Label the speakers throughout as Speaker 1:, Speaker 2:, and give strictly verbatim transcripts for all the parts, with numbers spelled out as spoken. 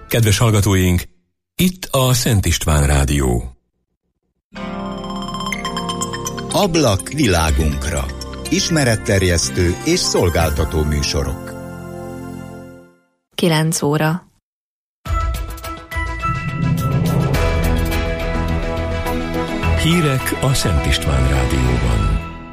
Speaker 1: Kedves hallgatóink, itt a Szent István Rádió.
Speaker 2: Ablak világunkra. Ismeretterjesztő és szolgáltató műsorok.
Speaker 3: kilenc óra.
Speaker 1: Hírek a Szent István Rádióban.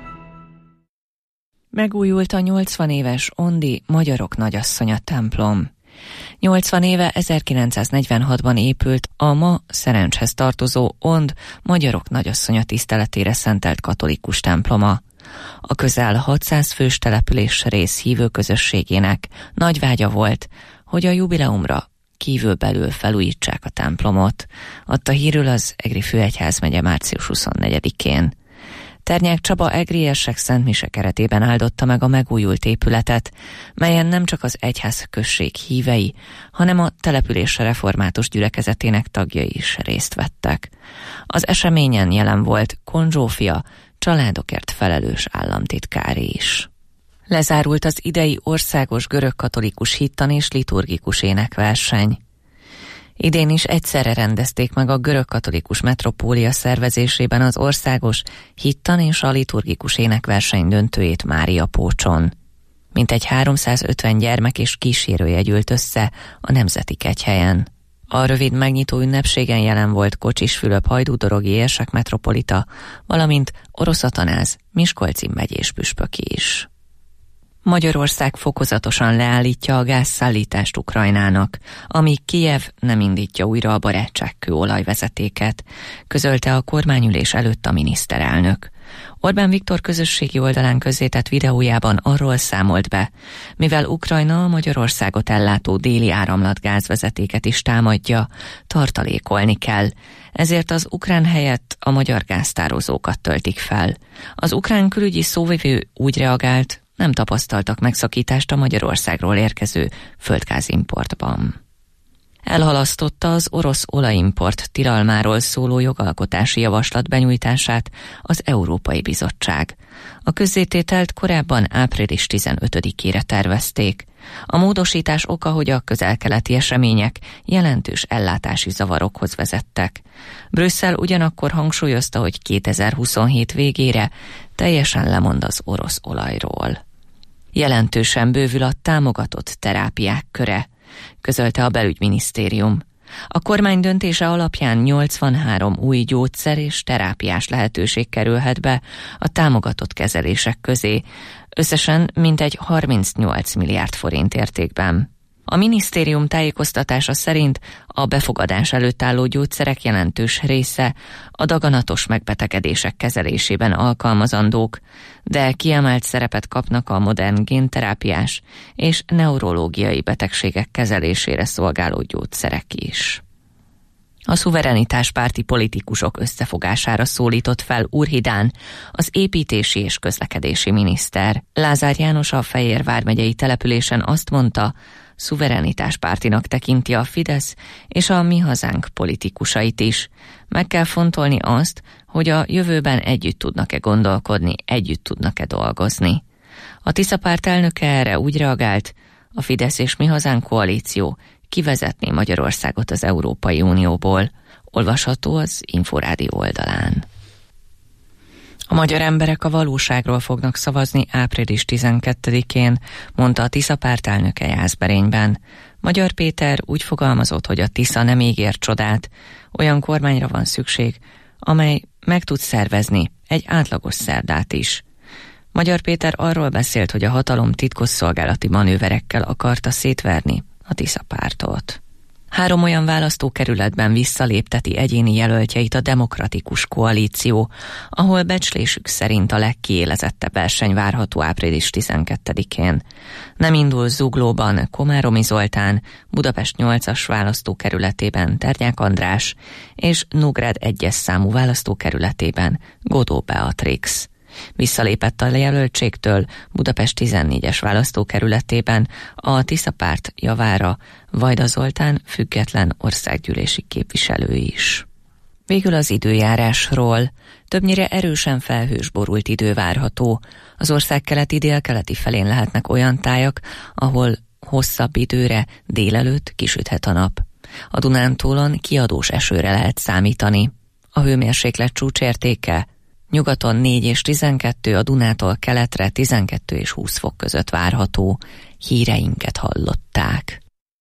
Speaker 3: Megújult a nyolcvan éves Ondi Magyarok Nagyasszonya templom. nyolcvan éve ezerkilencszáznegyvenhatban épült a ma Szerencshez tartozó Ond Magyarok Nagyasszonya tiszteletére szentelt katolikus temploma. A közel hatszáz fős település rész hívő közösségének nagy vágya volt, hogy a jubileumra kívülbelül felújítsák a templomot, adta hírül az Egri főegyházmegye március huszonnegyedikén. Ternyák Csaba egriesek szentmise keretében áldotta meg a megújult épületet, melyen nem csak az egyházközség hívei, hanem a település református gyülekezetének tagjai is részt vettek. Az eseményen jelen volt Kon Zsófia, családokért felelős államtitkár is. Lezárult az idei országos görögkatolikus hittan és liturgikus énekverseny. Idén is egyszerre rendezték meg a görögkatolikus metropólia szervezésében az országos hittan és a liturgikus énekverseny döntőjét Máriapócson. Mintegy háromszázötven gyermek és kísérője gyűlt össze a Nemzeti Kegyhelyen. A rövid megnyitó ünnepségen jelen volt Kocsis Fülöp hajdúdorogi érsek metropolita, valamint Orosz Atanáz miskolci megyés püspöki is. Magyarország fokozatosan leállítja a gázszállítást Ukrajnának, amíg Kijev nem indítja újra a barátságkő olajvezetéket, közölte a kormányülés előtt a miniszterelnök. Orbán Viktor közösségi oldalán közzétett videójában arról számolt be, mivel Ukrajna a Magyarországot ellátó déli áramlatgázvezetéket is támadja, tartalékolni kell, ezért az ukrán helyett a magyar gáztározókat töltik fel. Az ukrán külügyi szóvivő úgy reagált, nem tapasztaltak megszakítást a Magyarországról érkező földgázimportban. Elhalasztotta az orosz olajimport tilalmáról szóló jogalkotási javaslat benyújtását az Európai Bizottság. A közzétételt korábban április tizenötödikére tervezték. A módosítás oka, hogy a közel-keleti események jelentős ellátási zavarokhoz vezettek. Brüsszel ugyanakkor hangsúlyozta, hogy kétezer-huszonhét végére teljesen lemond az orosz olajról. Jelentősen bővül a támogatott terápiák köre, közölte a belügyminisztérium. A kormány döntése alapján nyolcvanhárom új gyógyszer és terápiás lehetőség kerülhet be a támogatott kezelések közé, összesen mintegy harmincnyolc milliárd forint értékben. A minisztérium tájékoztatása szerint a befogadás előtt álló gyógyszerek jelentős része a daganatos megbetegedések kezelésében alkalmazandók, de kiemelt szerepet kapnak a modern génterápiás és neurológiai betegségek kezelésére szolgáló gyógyszerek is. A szuverenitáspárti politikusok összefogására szólított fel Úrhidán az építési és közlekedési miniszter. Lázár János a Fejér vármegyei településen azt mondta, szuverenitáspártinak tekinti a Fidesz és a Mi Hazánk politikusait is. Meg kell fontolni azt, hogy a jövőben együtt tudnak-e gondolkodni, együtt tudnak-e dolgozni. A Tisza párt elnöke erre úgy reagált, a Fidesz és Mi Hazánk koalíció kivezetné Magyarországot az Európai Unióból. Olvasható az Inforádió oldalán. A magyar emberek a valóságról fognak szavazni április tizenkettedikén, mondta a Tisza párt elnöke Jászberényben. Magyar Péter úgy fogalmazott, hogy a Tisza nem ígér csodát, olyan kormányra van szükség, amely meg tud szervezni egy átlagos szerdát is. Magyar Péter arról beszélt, hogy a hatalom titkosszolgálati manőverekkel akarta szétverni a Tisza pártot. Három olyan választókerületben visszalépteti egyéni jelöltjeit a Demokratikus Koalíció, ahol becslésük szerint a legkiélezettebb verseny várható április tizenkettedikén. Nem indul Zuglóban Komáromi Zoltán, Budapest nyolcas választókerületében Ternyák András, és Nógrád egyes számú választókerületében Godó Beatrix. Visszalépett a jelöltségtől Budapest tizennégyes választókerületében a Tisza párt javára Vajda Zoltán független országgyűlési képviselő is. Végül az időjárásról. Többnyire erősen felhős borult idő várható. Az ország keleti délkeleti felén lehetnek olyan tájak, ahol hosszabb időre délelőtt kisüthet a nap. A Dunántúlon kiadós esőre lehet számítani. A hőmérséklet csúcsértéke nyugaton négy és tizenkettő, a Dunától keletre tizenkettő és húsz fok között várható. Híreinket hallották.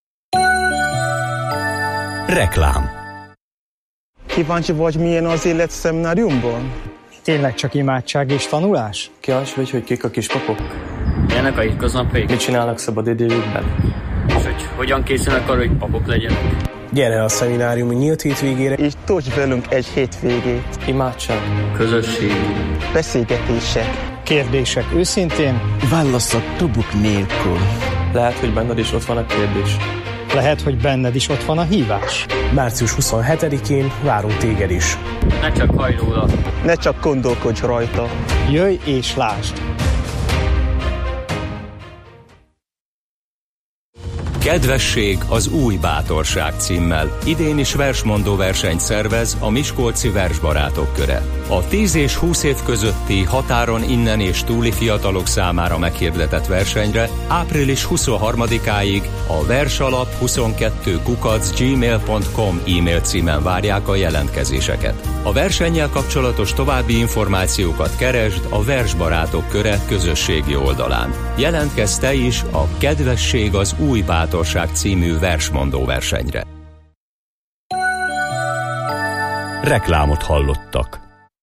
Speaker 1: Reklám.
Speaker 4: Kíváncsi vagy, milyen az élet szemináriumban?
Speaker 5: Tényleg csak imádság és tanulás?
Speaker 6: Kíváncsi vagy, hogy kik a kispapok?
Speaker 7: Milyenek a hétköznapjaik?
Speaker 6: Mit csinálnak szabadidejükben?
Speaker 7: És hogy hogyan készülnek arra, hogy papok legyenek?
Speaker 8: Gyere a szemináriumi nyílt hétvégére,
Speaker 4: És tölts velünk egy hétvégét.
Speaker 6: Imádság,
Speaker 7: Közösség,
Speaker 4: beszélgetések,
Speaker 5: Kérdések őszintén,
Speaker 8: válaszok nélkül.
Speaker 6: lehet, hogy benned is ott van a kérdés.
Speaker 5: lehet, hogy benned is ott van a hívás.
Speaker 8: március huszonhetedikén várunk téged is.
Speaker 7: ne csak hajj róla.
Speaker 4: ne csak gondolkodj rajta.
Speaker 5: Jöjj és lásd!
Speaker 1: Kedvesség az új bátorság címmel idén is versmondó versenyt szervez a Miskolci Versbarátok Köre. A tíz és húsz év közötti határon innen és túli fiatalok számára meghirdetett versenyre április huszonharmadikáig a versalap huszonkettő kukac gmail pont com e-mail címen várják a jelentkezéseket. A versennyel kapcsolatos további információkat keresd a Versbarátok Köre közösségi oldalán. Jelentkezz te is a Kedvesség az új bátorság című versmondó versenyre. Reklámot hallottak.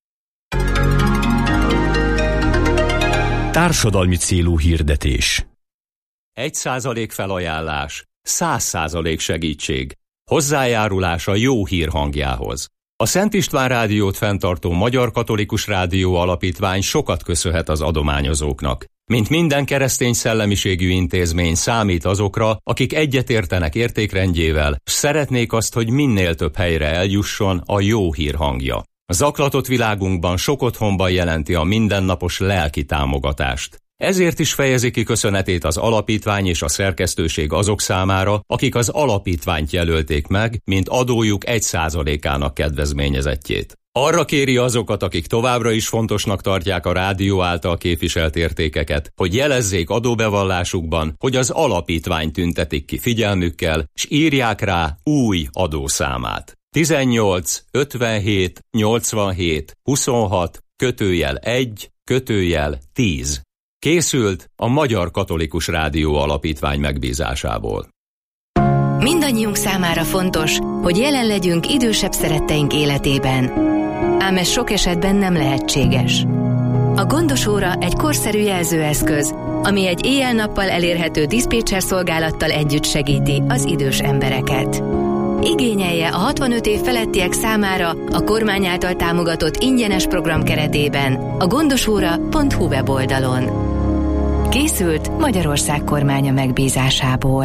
Speaker 1: Társadalmi célú hirdetés. Egy százalék felajánlás, száz százalék segítség. Hozzájárulás a jó hír hangjához. A Szent István Rádiót fenntartó Magyar Katolikus Rádió Alapítvány sokat köszönhet az adományozóknak. Mint minden keresztény szellemiségű intézmény számít azokra, akik egyetértenek értékrendjével, s szeretnék azt, hogy minél több helyre eljusson a jó hír hangja. A zaklatott világunkban sok otthonban jelenti a mindennapos lelki támogatást. Ezért is fejezi ki köszönetét az alapítvány és a szerkesztőség azok számára, akik az alapítványt jelölték meg, mint adójuk egy százalékának kedvezményezettjét. Arra kéri azokat, akik továbbra is fontosnak tartják a rádió által képviselt értékeket, hogy jelezzék adóbevallásukban, hogy az alapítvány tüntetik ki figyelmükkel, s írják rá új adószámát. tizennyolc ötvenhét nyolcvanhét huszonhat kötőjel egy kötőjel tíz. Készült a Magyar Katolikus Rádió Alapítvány megbízásából.
Speaker 9: Mindannyiunk számára fontos, hogy jelen legyünk idősebb szeretteink életében. Ám ez sok esetben nem lehetséges. A gondos óra egy korszerű jelzőeszköz, ami egy éjjel-nappal elérhető diszpécser szolgálattal együtt segíti az idős embereket. Igényelje a hatvanöt év felettiek számára a kormány által támogatott ingyenes program keretében a gondosóra pont hu weboldalon. Készült Magyarország kormánya megbízásából.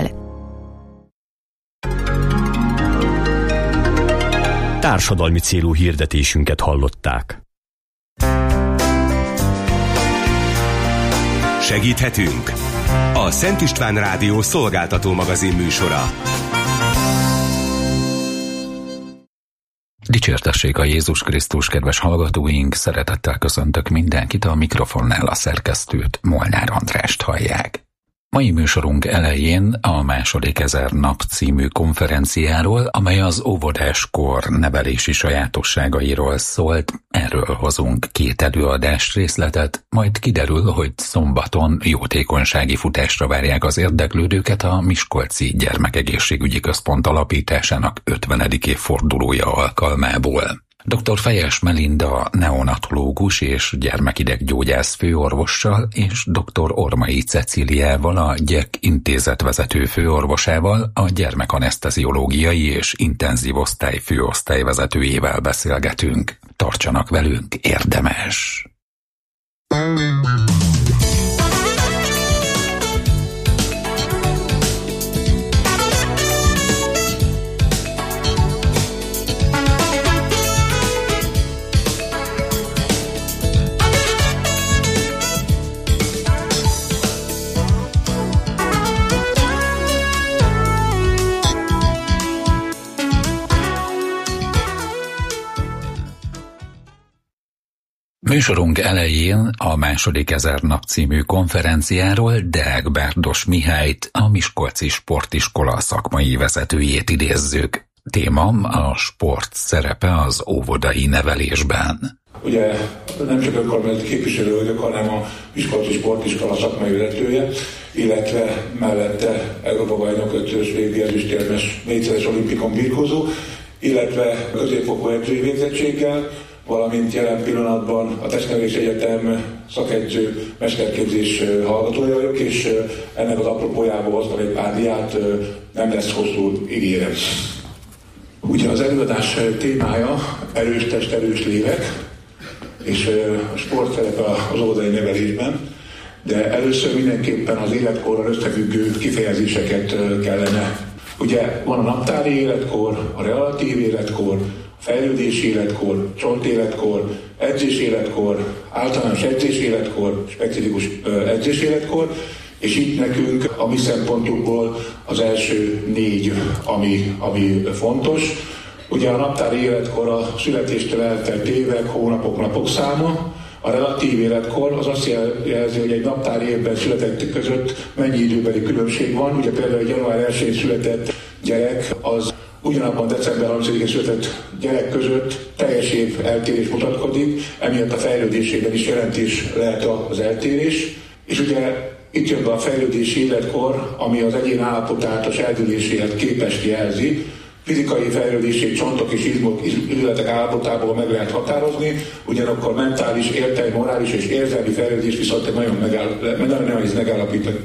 Speaker 1: Társadalmi célú hirdetésünket hallották.
Speaker 10: Segíthetünk? A Szent István Rádió szolgáltató magazin műsora.
Speaker 11: Dicsértessék a Jézus Krisztus, kedves hallgatóink! Szeretettel köszöntök mindenkit, a mikrofonnál a szerkesztőt, Molnár Andrást hallják. Mai műsorunk elején a második ezer nap című konferenciáról, amely az óvodáskor nevelési sajátosságairól szólt, erről hozunk két előadás részletet, majd kiderül, hogy szombaton jótékonysági futásra várják az érdeklődőket a Miskolci Gyermekegészségügyi Központ alapításának ötvenedik évfordulója alkalmából. doktor Fejes Melinda neonatológus és gyermekideggyógyász főorvossal és doktor Ormai Cecíliával, a gyek intézet vezető főorvosával, a gyermekaneszteziológiai és intenzív osztály főosztályvezetőjével beszélgetünk. Tartsanak velünk, érdemes! Műsorunk elején a második ezer nap című konferenciáról Deák Bárdos Mihályt, a Miskolci Sportiskola szakmai vezetőjét idézzük. Téma a sport szerepe az óvodai nevelésben.
Speaker 12: Ugye nem csak önkormányzati képviselő vagyok, hanem a Miskolci Sportiskola szakmai vezetője, illetve mellette Európa-bajnok ötös végi ezüstérmes négyszeres olimpikon birkózó, illetve középfokú edzői végzettséggel, valamint jelen pillanatban a Testnevelés Egyetem szakedző mesterképzés hallgatója vagyok, és ennek az apropójából hoztam egy pár diát, nem lesz hosszú, ígérem. Ugye az előadás témája erős test, erős lélek, és a sport szerepe az óvodai nevelésben, de először mindenképpen az életkorral összefüggő kifejezéseket kellene. Ugye van a naptári életkor, a relatív életkor, fejlődési életkor, csontéletkor, edzés életkor, általános edzés életkor, specifikus edzés életkor, és itt nekünk a mi szempontunkból az első négy, ami, ami fontos. Ugye a naptári életkor a születéstől eltelt évek, hónapok, napok száma. A relatív életkor az azt jelzi, hogy egy naptári évben születettek között mennyi időbeli különbség van. Ugye például egy január elsején született gyerek az ugyanabban december harmincadikán született gyerek között teljes év eltérés mutatkozik, emiatt a fejlődésében is jelentés lehet az eltérés. És ugye itt jön be a fejlődési életkor, ami az egyén állapotát, a serdüléséhez képest jelzi. Fizikai fejlődését csontok és izmok, izületek állapotából meg lehet határozni, ugyanakkor mentális, értelmi, morális és érzelmi fejlődés viszont nagyon, megáll, nagyon nehéz megállapítani.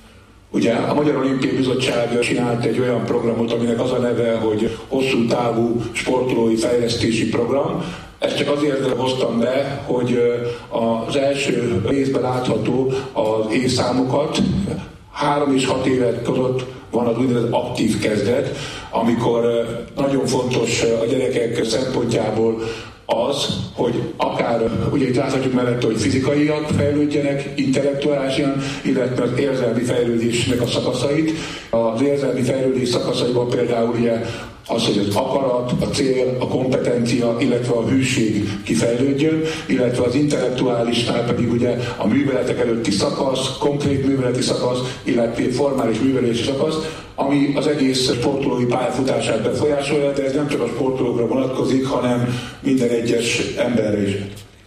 Speaker 12: Ugye a Magyar Olimpiai Bizottság csinált egy olyan programot, aminek az a neve, hogy hosszú távú sportolói fejlesztési program. Ezt csak azért hoztam be, hogy az első részben látható az évszámokat. Három és hat évet között van az úgynevezett aktív kezdet, amikor nagyon fontos a gyerekek szempontjából az, hogy akár, ugye itt láthatjuk mellett, hogy fizikaiak fejlődjenek, intellektuálisan, illetve az érzelmi fejlődésnek a szakaszait. Az érzelmi fejlődés szakaszaiban például ugye az, hogy az akarat, a cél, a kompetencia, illetve a hűség kifejlődjön, illetve az intellektuálisnál pedig ugye a műveletek előtti szakasz, konkrét műveleti szakasz, illetve formális művelési szakasz, ami az egész sportolói pályafutását befolyásolja, de ez nem csak a sportolókra vonatkozik, hanem minden egyes emberre is.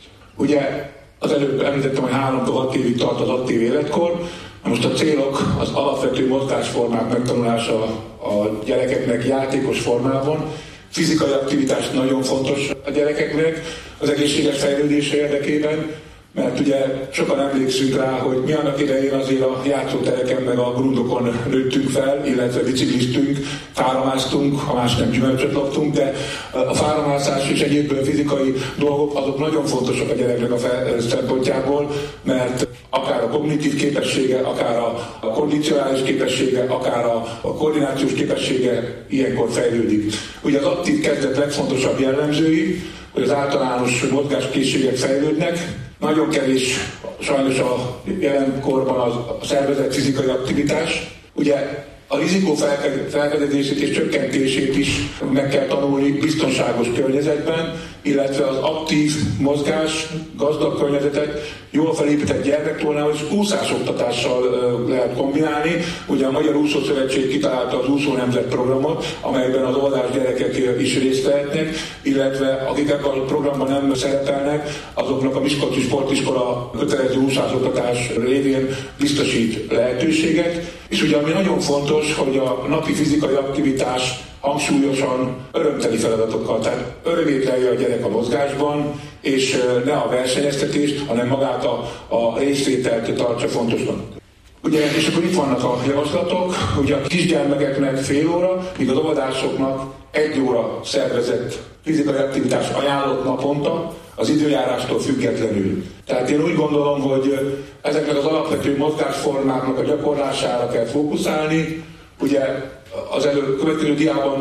Speaker 12: Ugye az előbb említettem, hogy háromtól hat évig tart az aktív életkor. Most a célok az alapvető mozgásformák megtanulása a gyerekeknek játékos formában. Fizikai aktivitás nagyon fontos a gyerekeknek az egészséges fejlődése érdekében, mert ugye sokan emlékszünk rá, hogy mi annak idején azért a játszótereken meg a grundokon nőttünk fel, illetve bicikliztünk, fáramáztunk, ha más nem gyümölcsöt loptunk, de a fáramászás és egyéb fizikai dolgok azok nagyon fontosak a gyereknek a szempontjából, mert akár a kognitív képessége, akár a kondicionális képessége, akár a, a koordinációs képessége ilyenkor fejlődik. Ugye az aktív kezdet legfontosabb jellemzői, hogy az általános mozgáskészségek fejlődnek, nagyon kevés sajnos a jelenkorban az, a szervezett fizikai aktivitás. Ugye a rizikó felfedezését és csökkentését is meg kell tanulni biztonságos környezetben, illetve az aktív mozgás, gazdag környezetet jól felépített gyermektornával és úszásoktatással lehet kombinálni. Ugye a Magyar Úszószövetség kitalálta az Úszó Nemzet programot, amelyben az óvodás gyerekek is részt vehetnek, illetve akik ebben a programban nem szerepelnek, azoknak a Miskolci Sportiskola kötelező úszásoktatás révén biztosít lehetőséget. És ugye ami nagyon fontos, hogy a napi fizikai aktivitás hangsúlyosan örömteli feladatokkal, tehát örömétlelje a gyerek a mozgásban, és ne a versenyeztetést, hanem magát a, a részvételt tartsa fontosnak. Ugye, és akkor itt vannak a javaslatok, ugye a kisgyermekeknek fél óra, míg az óvodásoknak egy óra szervezett fizikai aktivitás ajánlott naponta, az időjárástól függetlenül. Tehát én úgy gondolom, hogy ezeknek az alapvető mozgásformáknak a gyakorlására kell fókuszálni. Ugye az elő következő diában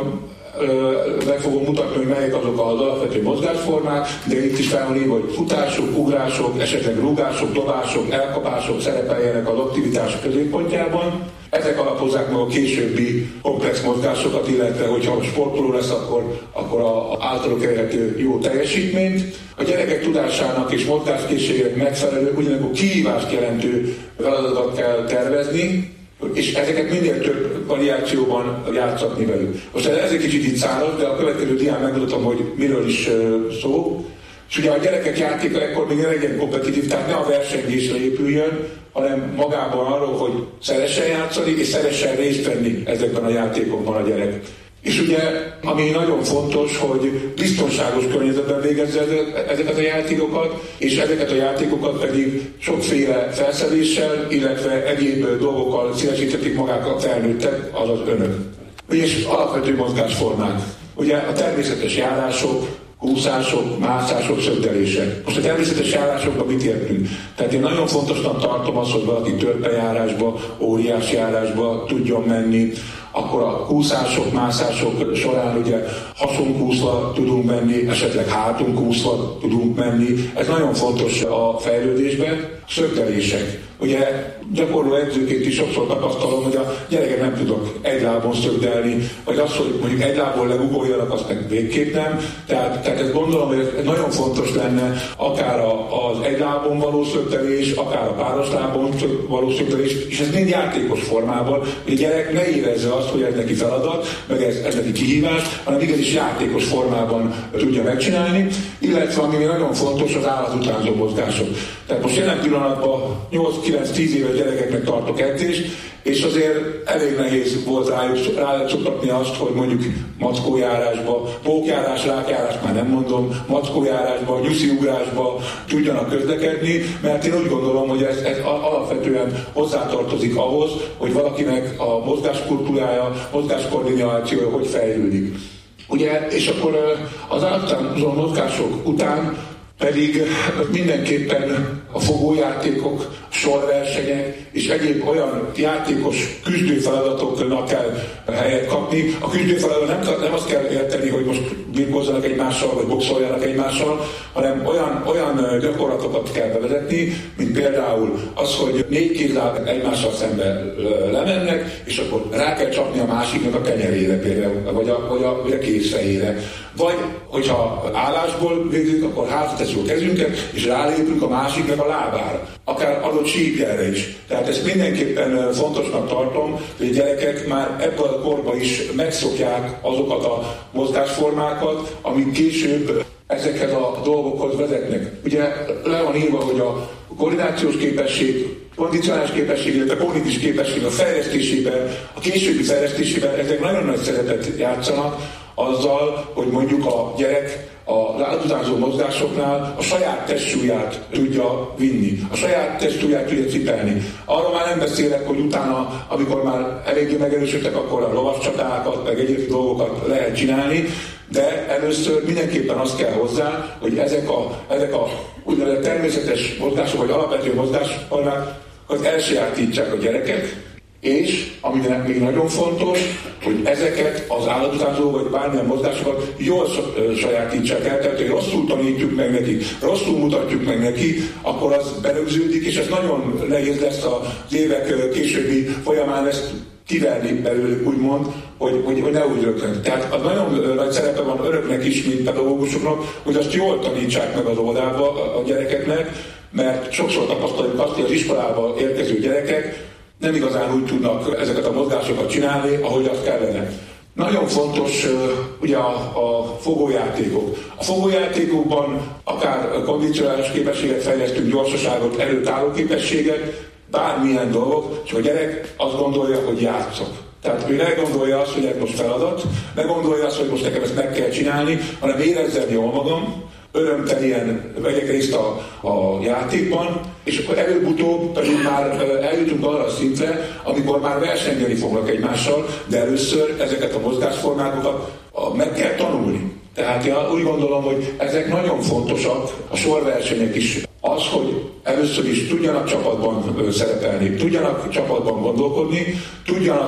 Speaker 12: meg fogom mutatni, hogy melyek azok az alapvető mozgásformák, de itt is fel van írva, hogy futások, ugrások, esetleg rúgások, dobások, elkapások szerepeljenek az aktivitás középpontjában. Ezek alapozzák meg a későbbi komplex mozgásokat, illetve hogyha sportoló lesz, akkor, akkor az általuk elérhető jó teljesítményt. A gyerekek tudásának és mozgáskészségének megfelelő, ugyanakkor kihívást jelentő feladatokat kell tervezni, és ezeket minél több variációban játszatni velük. Most ez egy kicsit itt száraz, de a következő dián megmutatom, hogy miről is szó. És ugye a gyerekek játéka ekkor még ne legyen kompetitív, tehát ne a versengésre épüljön, hanem magában arról, hogy szeressen játszani, és szeressen részt venni ezekben a játékokban a gyerek. És ugye, ami nagyon fontos, hogy biztonságos környezetben végezze ezeket a játékokat, és ezeket a játékokat pedig sokféle felszeléssel, illetve egyéb dolgokkal színesíthetik magák a felnőttek, azaz önök. És alapvető mozgásformák. Ugye a természetes járások, úszások, mászások, szögdelések. Most a természetes járásokban mit értünk? Tehát én nagyon fontosnak tartom azt, hogy valaki törpejárásba, óriás járásba tudjon menni, akkor a kúszások, mászások során ugye hasonk úszva tudunk menni, esetleg hátunk úszva tudunk menni. Ez nagyon fontos a fejlődésben. Szögdelések. Ugye gyakorló edzőként is sokszor tapasztalom, hogy a gyerekek nem tudok egy lábon szögdelni, vagy az, hogy mondjuk egy lábon legugoljanak, azt meg végképp nem. Tehát, tehát ezt gondolom, hogy ez nagyon fontos lenne, akár az egy lábon való szögdelés, akár a páros lábon való szögdelés, és ez mind játékos formában, hogy a gyerek ne érezze azt, hogy ez neki feladat, meg ez, ez neki kihívás, hanem igenis játékos formában tudja megcsinálni, illetve ami nagyon fontos, az állatutánzó mozgások. Tehát most jelen pillanatban nyolc-kilenc-tíz éves gyerekeknek tartok edzést, és azért elég nehéz volt rájuk, rájuk szoktatni azt, hogy mondjuk mackójárásba, pókjárás, rákjárás, már nem mondom, mackójárásba, nyusziugrásba tudjanak közlekedni, mert én úgy gondolom, hogy ez, ez alapvetően hozzátartozik ahhoz, hogy valakinek a mozgáskultúrája, mozgáskoordinációja hogy fejlődik. Ugye, és akkor az általános mozgások után pedig mindenképpen a fogójátékok, sorversenyek és egyéb olyan játékos küzdőfeladatoknak kell helyet kapni. A küzdőfeladat nem, nem azt kell érteni, hogy most birkózzanak egymással, vagy boxoljanak egymással, hanem olyan, olyan gyakorlatokat kell bevezetni, mint például az, hogy négy kézzel egymással szembe lemennek, és akkor rá kell csapni a másiknak a kenyerére például, vagy a, vagy a, vagy a kézfejére. Vagy, hogyha állásból végzünk, akkor hátra tesszük a kezünket, és rálépünk a másiknak a lábára. Akár adott síkjelre is. Tehát ezt mindenképpen fontosnak tartom, hogy a gyerekek már ebből a korban is megszokják azokat a mozgásformákat, amik később ezekhez a dolgokhoz vezetnek. Ugye le van írva, hogy a koordinációs képesség, kondicionális képesség, illetve a kognitív képesség a fejlesztésében, a későbbi fejlesztésében ezek nagyon nagy szerepet játszanak azzal, hogy mondjuk a gyerek a állatutánzó mozgásoknál a saját testsúlyát tudja vinni, a saját testsúlyát tudja cipelni. Arról már nem beszélek, hogy utána, amikor már eléggé megerősödtek, akkor a lovascsatákat, meg egyéb dolgokat lehet csinálni, de először mindenképpen azt kell hozzá, hogy ezek a, ezek a úgynevezett természetes mozgások, vagy alapvető mozgásformák, az elsajátítsák a gyerekek, és, ami még nagyon fontos, hogy ezeket az állatutánzó vagy bármilyen mozgásokat jól sajátítsák el, tehát hogy rosszul tanítjuk meg neki, rosszul mutatjuk meg neki, akkor az berögződik, és ez nagyon nehéz lesz az évek későbbi folyamán ezt kiverni belőlük, úgymond, hogy, hogy, hogy ne úgy rögtön. Tehát az nagyon nagy szerepe van önöknek is, mint pedagógusoknak, hogy azt jól tanítsák meg az óvodába a gyerekeknek, mert sokszor tapasztaljuk azt, hogy az iskolába érkező gyerekek nem igazán úgy tudnak ezeket a mozgásokat csinálni, ahogy azt kellene. Nagyon fontos ugye a, a fogójátékok. A fogójátékokban akár kondicionális képességet fejlesztünk, gyorsaságot, előtálló képességet, bármilyen dolgok, és a gyerek azt gondolja, hogy játszok. Tehát ő ne gondolja azt, hogy ez most feladat, ne gondolja azt, hogy most nekem ezt meg kell csinálni, hanem érezzem jól magam, örömteljen vegyek részt a, a játékban, és akkor előbb-utóbb pedig már eljutunk arra a szintre, amikor már versengeni fognak egymással, de először ezeket a mozgásformákat meg kell tanulni. Tehát én úgy gondolom, hogy ezek nagyon fontosak, a sorversenyek is. Az, hogy először is tudjanak csapatban szerepelni, tudjanak csapatban gondolkodni, tudjanak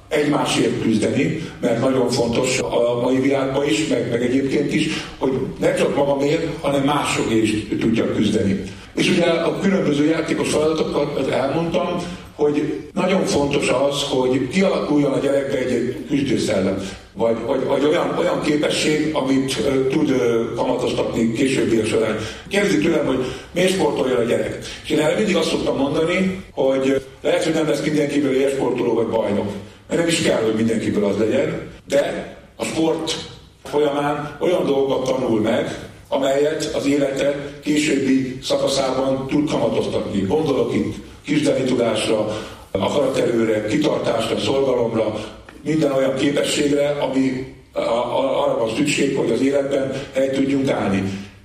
Speaker 12: egymásért küzdeni, mert nagyon fontos a mai világban is, meg, meg egyébként is, hogy nem csak magamért, hanem másokért is tudjak küzdeni. És ugye a különböző játékos feladatokat elmondtam, hogy nagyon fontos az, hogy kialakuljon a gyerekbe egy küzdőszellem, vagy, vagy, vagy olyan, olyan képesség, amit uh, tud uh, kamatoztatni későbbiek során. Kérdezik tőlem, hogy miért sportoljon a gyerek? És én erre mindig azt szoktam mondani, hogy lehet, hogy nem lesz mindenkiből élsportoló vagy bajnok. Mert nem is kell, hogy mindenkiből az legyen, de a sport folyamán olyan dolgokat tanul meg, amelyet az élete későbbi szakaszában tud kamatoztatni. Gondolok itt küzdeni tudásra, akaraterőre, kitartásra, szorgalomra, minden olyan képességre, ami a, a, arra van szükség, hogy az életben el tudjunk állni.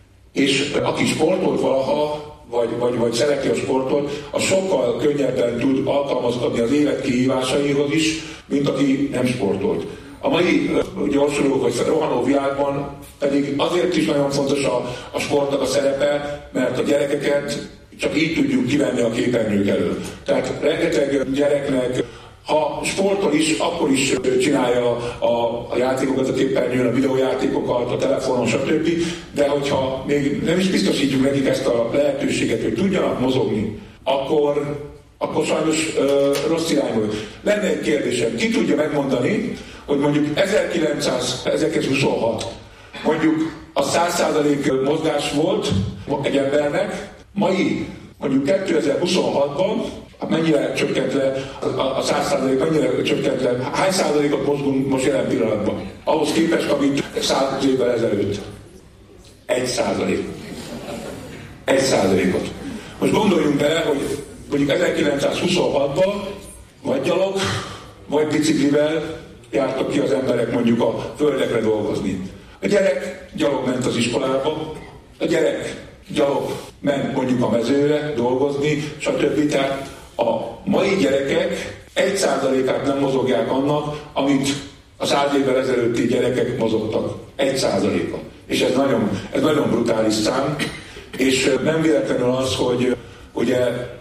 Speaker 12: És aki sportolt valaha, vagy, vagy, vagy szereti a sportot, az sokkal könnyebben tud alkalmazkodni az élet kihívásaihoz is, mint aki nem sportolt. A mai gyorsuló vagy rohanó világban pedig azért is nagyon fontos a, a sportnak a szerepe, mert a gyerekeket csak így tudjuk kivenni a képernyők elől. Tehát rengeteg gyereknek, ha sportol is, akkor is csinálja a, a játékokat a képernyőn, a videójátékokat, a telefonon, stb. De hogyha még nem is biztosítjuk nekik ezt a lehetőséget, hogy tudjanak mozogni, akkor, akkor sajnos uh, rossz irányból. Lenne egy kérdésem, ki tudja megmondani, hogy mondjuk ezerkilencszázhuszonhat mondjuk a száz százalék mozgás volt egy embernek, mai mondjuk kétezer-huszonhatban mennyire csökkent le a száz százalék, mennyire csökkent le, hány százalékot mozgunk most jelen pillanatban? Ahhoz képest, amit száz évvel ezelőtt. Egy százalék. Egy százalékot. Most gondoljunk bele, hogy mondjuk ezerkilencszázhuszonhatban vagy gyalog, vagy biciklivel jártak ki az emberek mondjuk a földekre dolgozni. A gyerek gyalog ment az iskolába, a gyerek gyalog ment mondjuk a mezőre dolgozni, stb. Tehát a mai gyerekek egy százalékát nem mozogják annak, amit a száz évvel ezelőtti gyerekek mozogtak. Egy százaléka. És ez nagyon, ez nagyon brutális szám. És nem véletlenül az, hogy ugye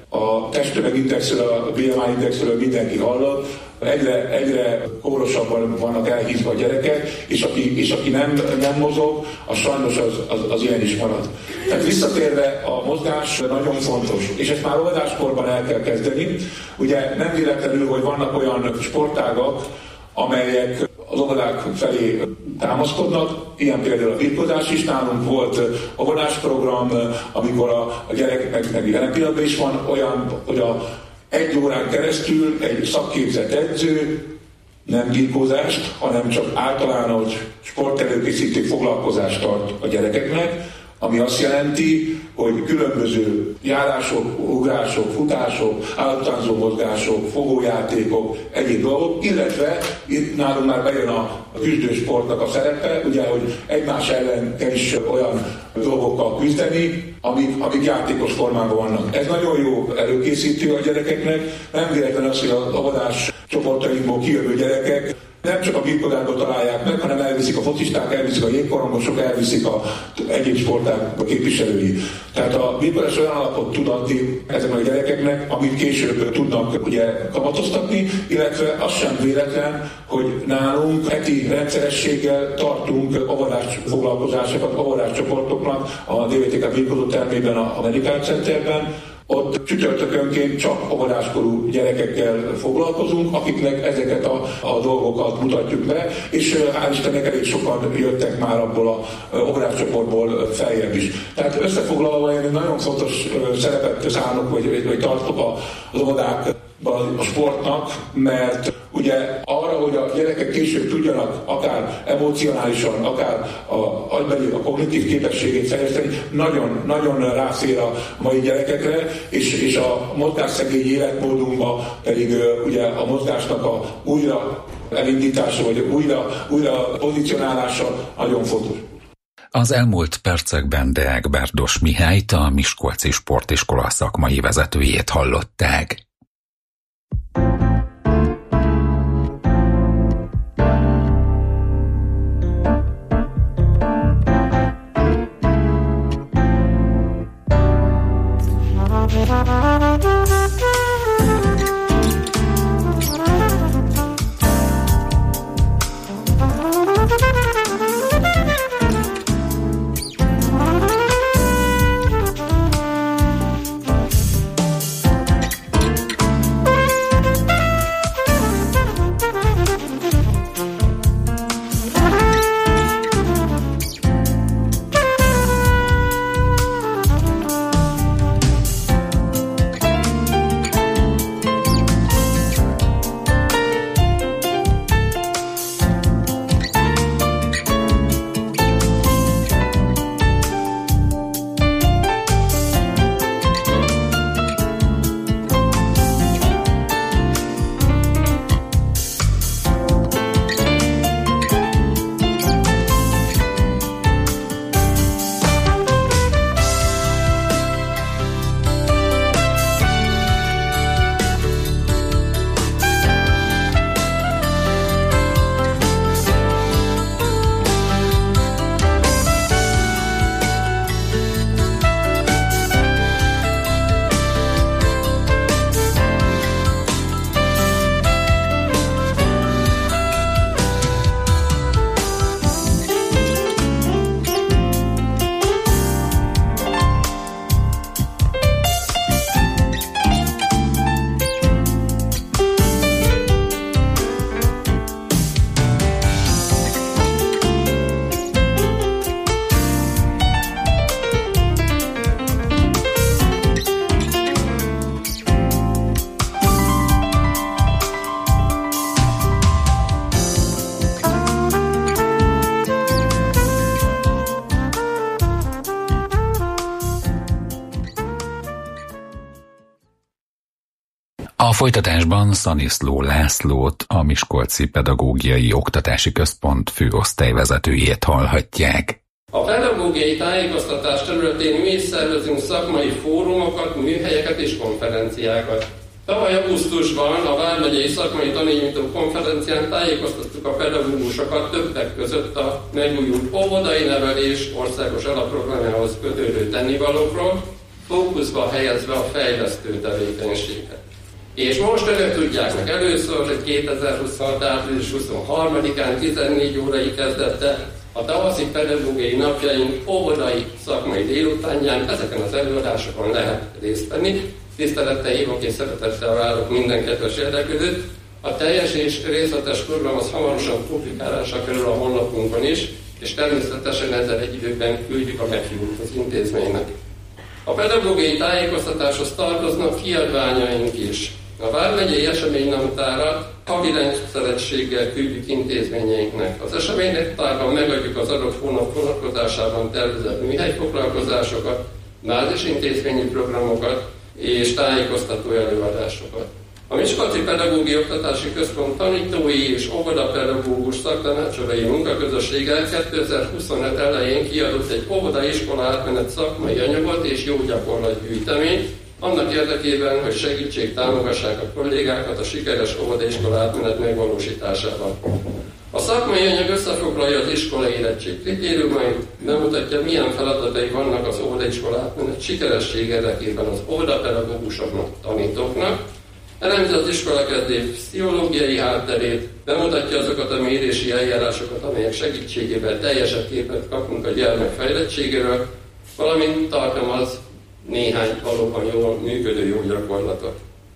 Speaker 12: a testtömegindexről, a bé em i indexről mindenki hallott, egyre, egyre kórosabban vannak elhízva a gyerekek, és aki, és aki nem, nem mozog, az sajnos az, az, az ilyen is marad. Tehát visszatérve, a mozgás nagyon fontos, és ezt már óvodáskorban el kell kezdeni. Ugye nem véletlenül, hogy vannak olyan sportágak, amelyek az óvodák felé támaszkodnak, ilyen például a birkózás is, nálunk volt óvodásprogram, amikor a, a gyerek, meg, meg jelen pillanatban is van olyan, hogy a egy órán keresztül egy szakképzett edző nem birkózást, hanem csak általános sportelőkészítő foglalkozást tart a gyerekeknek, ami azt jelenti, hogy különböző járások, ugrások, futások, állatánzó mozgások, fogójátékok, egyéb dolgok, illetve itt nálunk már bejön a küzdősportnak a szerepe, ugye, hogy egymás ellen kell is olyan dolgokkal küzdeni, amik, amik játékos formában vannak. Ez nagyon jó előkészítő a gyerekeknek, nem véletlen az, hogy az óvodás csoportainkból kijövő gyerekek nem csak a birkodákba találják meg, hanem elviszik a focisták, elviszik a jégkorongosok, elviszik a egyéb sportág képviselői. Tehát a birkodás olyan alapot tud adni ezeknek a gyerekeknek, amit később tudnak ugye kamatoztatni, illetve az sem véletlen, hogy nálunk heti rendszerességgel tartunk óvodás foglalkozásokat, óvodás csoportoknak a dé vé té ká birkozó termében, a Medical Centerben. Ott csütörtökönként csak óvodáskorú gyerekekkel foglalkozunk, akiknek ezeket a, a dolgokat mutatjuk be, és hál' Istennek elég sokan jöttek már abból a óvodáscsoportból feljebb is. Tehát összefoglalva én nagyon fontos szerepet szánok, vagy, vagy tartok az óvodákban a sportnak, mert ugye arra, hogy a gyerekek később tudjanak akár emocionálisan, akár a agybeli, a kognitív képességét fejleszteni, nagyon, nagyon ráfér a mai gyerekekre, és, és a mozgásszegény életmódunkban pedig ugye a mozgásnak a újra elindítása, vagy újra, újra pozícionálása nagyon fontos.
Speaker 11: Az elmúlt percekben Deák Bárdos Mihályt, a Miskolci Sportiskola szakmai vezetőjét hallották. A folytatásban Szaniszló Lászlót, a Miskolci Pedagógiai Oktatási Központ főosztályvezetőjét hallhatják.
Speaker 13: A pedagógiai tájékoztatás területén mi is szervezünk szakmai fórumokat, műhelyeket és konferenciákat. Tavaly augusztusban a Vármegyei Szakmai Tanító Konferencián tájékoztattuk a pedagógusokat többek között a megújult óvodai nevelés országos alapprogramjához kötődő tennivalókról, fókuszba helyezve a fejlesztő tevékenységet. És most önök tudják meg először, hogy kétezer-huszonhat. április huszonharmadikán tizennégy órai kezdette a tavaszi pedagógiai napjaink óvodai szakmai délutánján ezeken az előadásokon lehet részt venni. Tisztelettel hívok és szeretettel várok minden kedves érdeklődőt. A teljes és részletes program az hamarosan publikálásra kerül a honlapunkon is, és természetesen ezzel egy időben küldjük a meghívót az intézménynek. A pedagógiai tájékoztatáshoz tartoznak kiadványaink is. A Vármegyei Eseménynaptárat havi rendszerességgel küldjük intézményeinknek. Az eseménynaptárban megadjuk az adott hónap vonatkozásában tervezett műhelyfoglalkozásokat, bázisintézményi programokat és tájékoztató előadásokat. A Miskolci Pedagógiai Oktatási Központ tanítói és óvodapedagógus szaktanácsadói munkaközössége kétezer-huszonöt elején kiadott egy óvodaiskola átmenet szakmai anyagot és jó gyakorlatgyűjteményt, annak érdekében, hogy segítsék, támogassák a kollégákat a sikeres óvodaiskola átmenet megvalósításában. A szakmai anyag összefoglalja az iskola érettség kritériumait, bemutatja, milyen feladatai vannak az óvodaiskola átmenet sikeresség érdekében az óvodapedagógusoknak, tanítóknak, elemzi az iskolakezdés pszichológiai hátterét, bemutatja azokat a mérési eljárásokat, amelyek segítségével teljesebb képet kapunk a gyermek fejlettségéről, valamint tartalmaz néhány valóban jól működő jó gyakorlatot.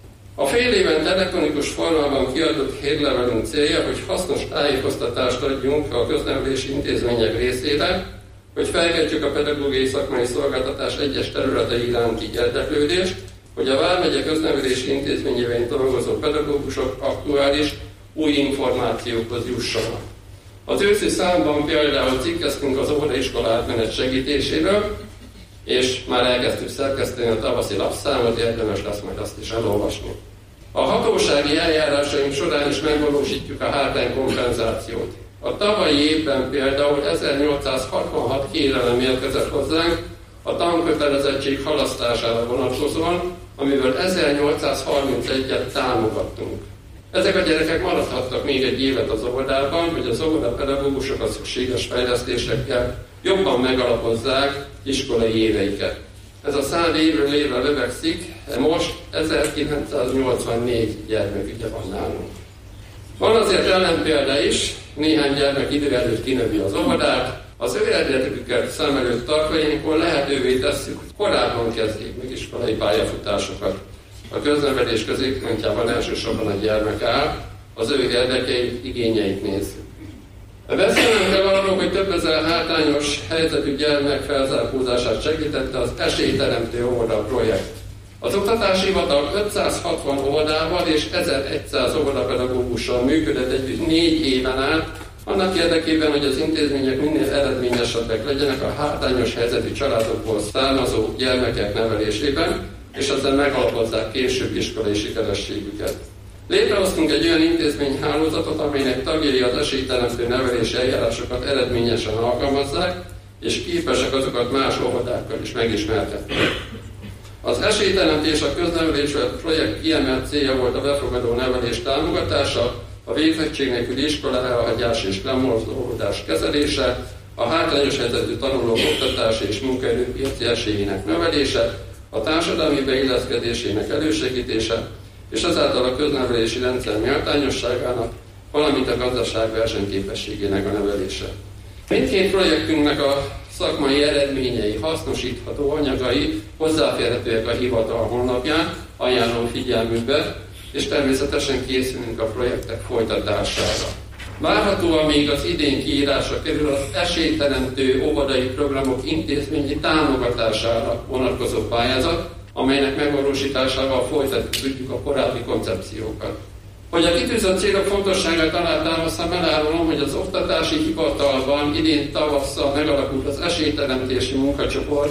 Speaker 13: A fél éven telefonikus formában kiadott hírlevelünk célja, hogy hasznos tájékoztatást adjunk a köznevelési intézmények részére, hogy felkeltjük a pedagógiai szakmai szolgáltatás egyes területei iránti érdeklődést, hogy a Vármegye köznevelési intézményében dolgozó pedagógusok aktuális, új információkhoz jussanak. Az őszi számban például cikkeztünk az óvodaiskola átmenet segítéséről, és már elkezdtük szerkeszteni a tavaszi lapszámot, érdemes lesz majd azt is elolvasni. A hatósági eljárásaink során is megvalósítjuk a hátránykompenzációt. A tavalyi évben például ezernyolcszázhatvanhat kérelem érkezett hozzánk a tankötelezettség halasztására vonatkozóan, amiből ezernyolcszázharmincegyet támogattunk. Ezek a gyerekek maradhattak még egy évet az óvodában, hogy az óvodapedagógusok a szükséges fejlesztésekkel jobban megalapozzák iskolai éveiket. Ez a szám évről évre növekszik, most ezerkilencszáznyolcvannégy gyermekügye van nálunk. Van azért ellenpélda is, néhány gyermek idő előtt kinövi az óvodát, az ő eredetüket szem előtt tartva ilyenkor lehetővé tesszük, hogy korábban kezdjék meg iskolai pályafutásokat. A köznevelés középpontjában elsősorban a gyermek áll, az ő érdekeit, igényeit nézzük. Beszélnem kell arról, hogy több ezer hátrányos helyzetű gyermek felzárkózását segítette az Esélyteremtő Óvoda projekt. Az Oktatási Hivatal ötszázhatvan óvodával és ezerszáz óvodapedagógussal működött együtt négy éven át, annak érdekében, hogy az intézmények minél eredményesebbek legyenek a hátrányos helyzetű családokból származó gyermekek nevelésében, és ezzel megalapozzák később iskolai sikerességüket. Létrehoztunk egy olyan intézményhálózatot, amelynek tagjai az esélyteremtő nevelési eljárásokat eredményesen alkalmazzák, és képesek azokat más óvodákkal is megismertetni. Az esélyteremtés a köznevelés projekt kiemelt célja volt a befogadó nevelés támogatása, a végzettség nélküli iskola elhagyás és lemorzó óvodás kezelése, a hátrányos helyzetű tanulók oktatási és munkaerőpiaci esélyének növelése, a társadalmi beilleszkedésének elősegítése, és ezáltal a köznevelési rendszer méltányosságának, valamint a gazdaság versenyképességének a nevelése. Mindkét projektünknek a szakmai eredményei, hasznosítható anyagai hozzáférhetőek a hivatal honlapján, ajánlom figyelmükbe, és természetesen készülünk a projektek folytatására. Várhatóan még az idén kiírásra kerül az esélyteremtő óvodai programok intézményi támogatására vonatkozó pályázat, amelynek megvalósításával folytatni tudjuk a korábbi koncepciókat. Hogy a kitűzött célok fontosságát alátámasztam, elárulom, hogy az Oktatási Hivatalban idén tavasszal megalakult az esélyteremtési munkacsoport,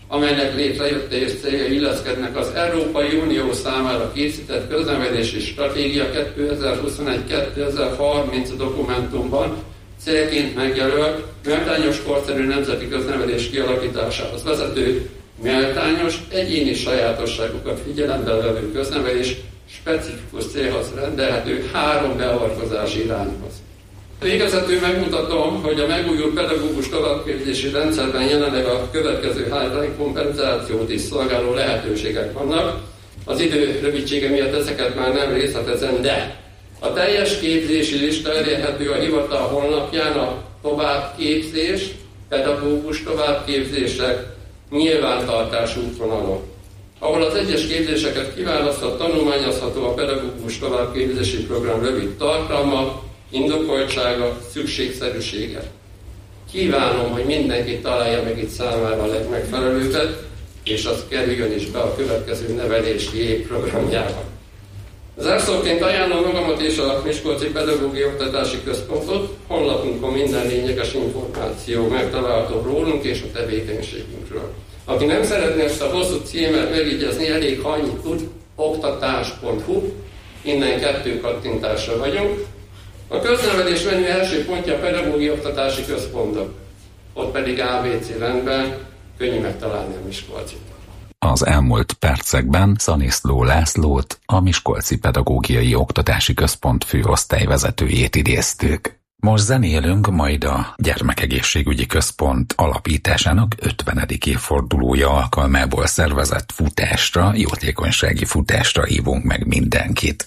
Speaker 13: amelynek létrejötte és céljai illeszkednek az Európai Unió számára készített köznevelési stratégia kétezer-huszonegy kétezer-harminc dokumentumban célként megjelölt méltányos korszerű nemzeti köznevelés kialakításához vezető, méltányos egyéni sajátosságokat figyelembe vevő köznevelés specifikus célhoz rendelhető három beavatkozási irányhoz. Végezetül megmutatom, hogy a megújult pedagógus továbbképzési rendszerben jelenleg a következő hátrányos kompenzációt is szolgáló lehetőségek vannak. Az idő rövidsége miatt ezeket már nem részletezem, de a teljes képzési lista elérhető a hivatal honlapján a továbbképzés, pedagógus továbbképzések nyilvántartás útvonalon, ahol az egyes képzéseket kiválasztott tanulmányozható a pedagógus továbbképzési program rövid tartalma, indokoltsága, szükségszerűsége. Kívánom, hogy mindenki találja meg itt számára a legmegfelelőbbet, és az kerüljön is be a következő nevelési év programjába. Zárszóként ajánlom magamat és a Miskolci Pedagógiai Oktatási Központot, honlapunkon minden lényeges információ megtalálható rólunk és a tevékenységünkről. Aki nem szeretné ezt a hosszú címet megígyezni, elég ha annyit tud, oktatás pont hu, innen kettő kattintásra vagyunk. A köznevelés menü első pontja a Pedagógiai Oktatási Központok, ott pedig á bé cé rendben könnyű megtalálni a Miskolcit.
Speaker 11: Az elmúlt percekben Szaniszló Lászlót, a Miskolci Pedagógiai Oktatási Központ főosztályvezetőjét idéztük. Most zenélünk, majd a Gyermekegészségügyi Központ alapításának ötvenedik évfordulója alkalmából szervezett futásra, jótékonysági futásra hívunk meg mindenkit.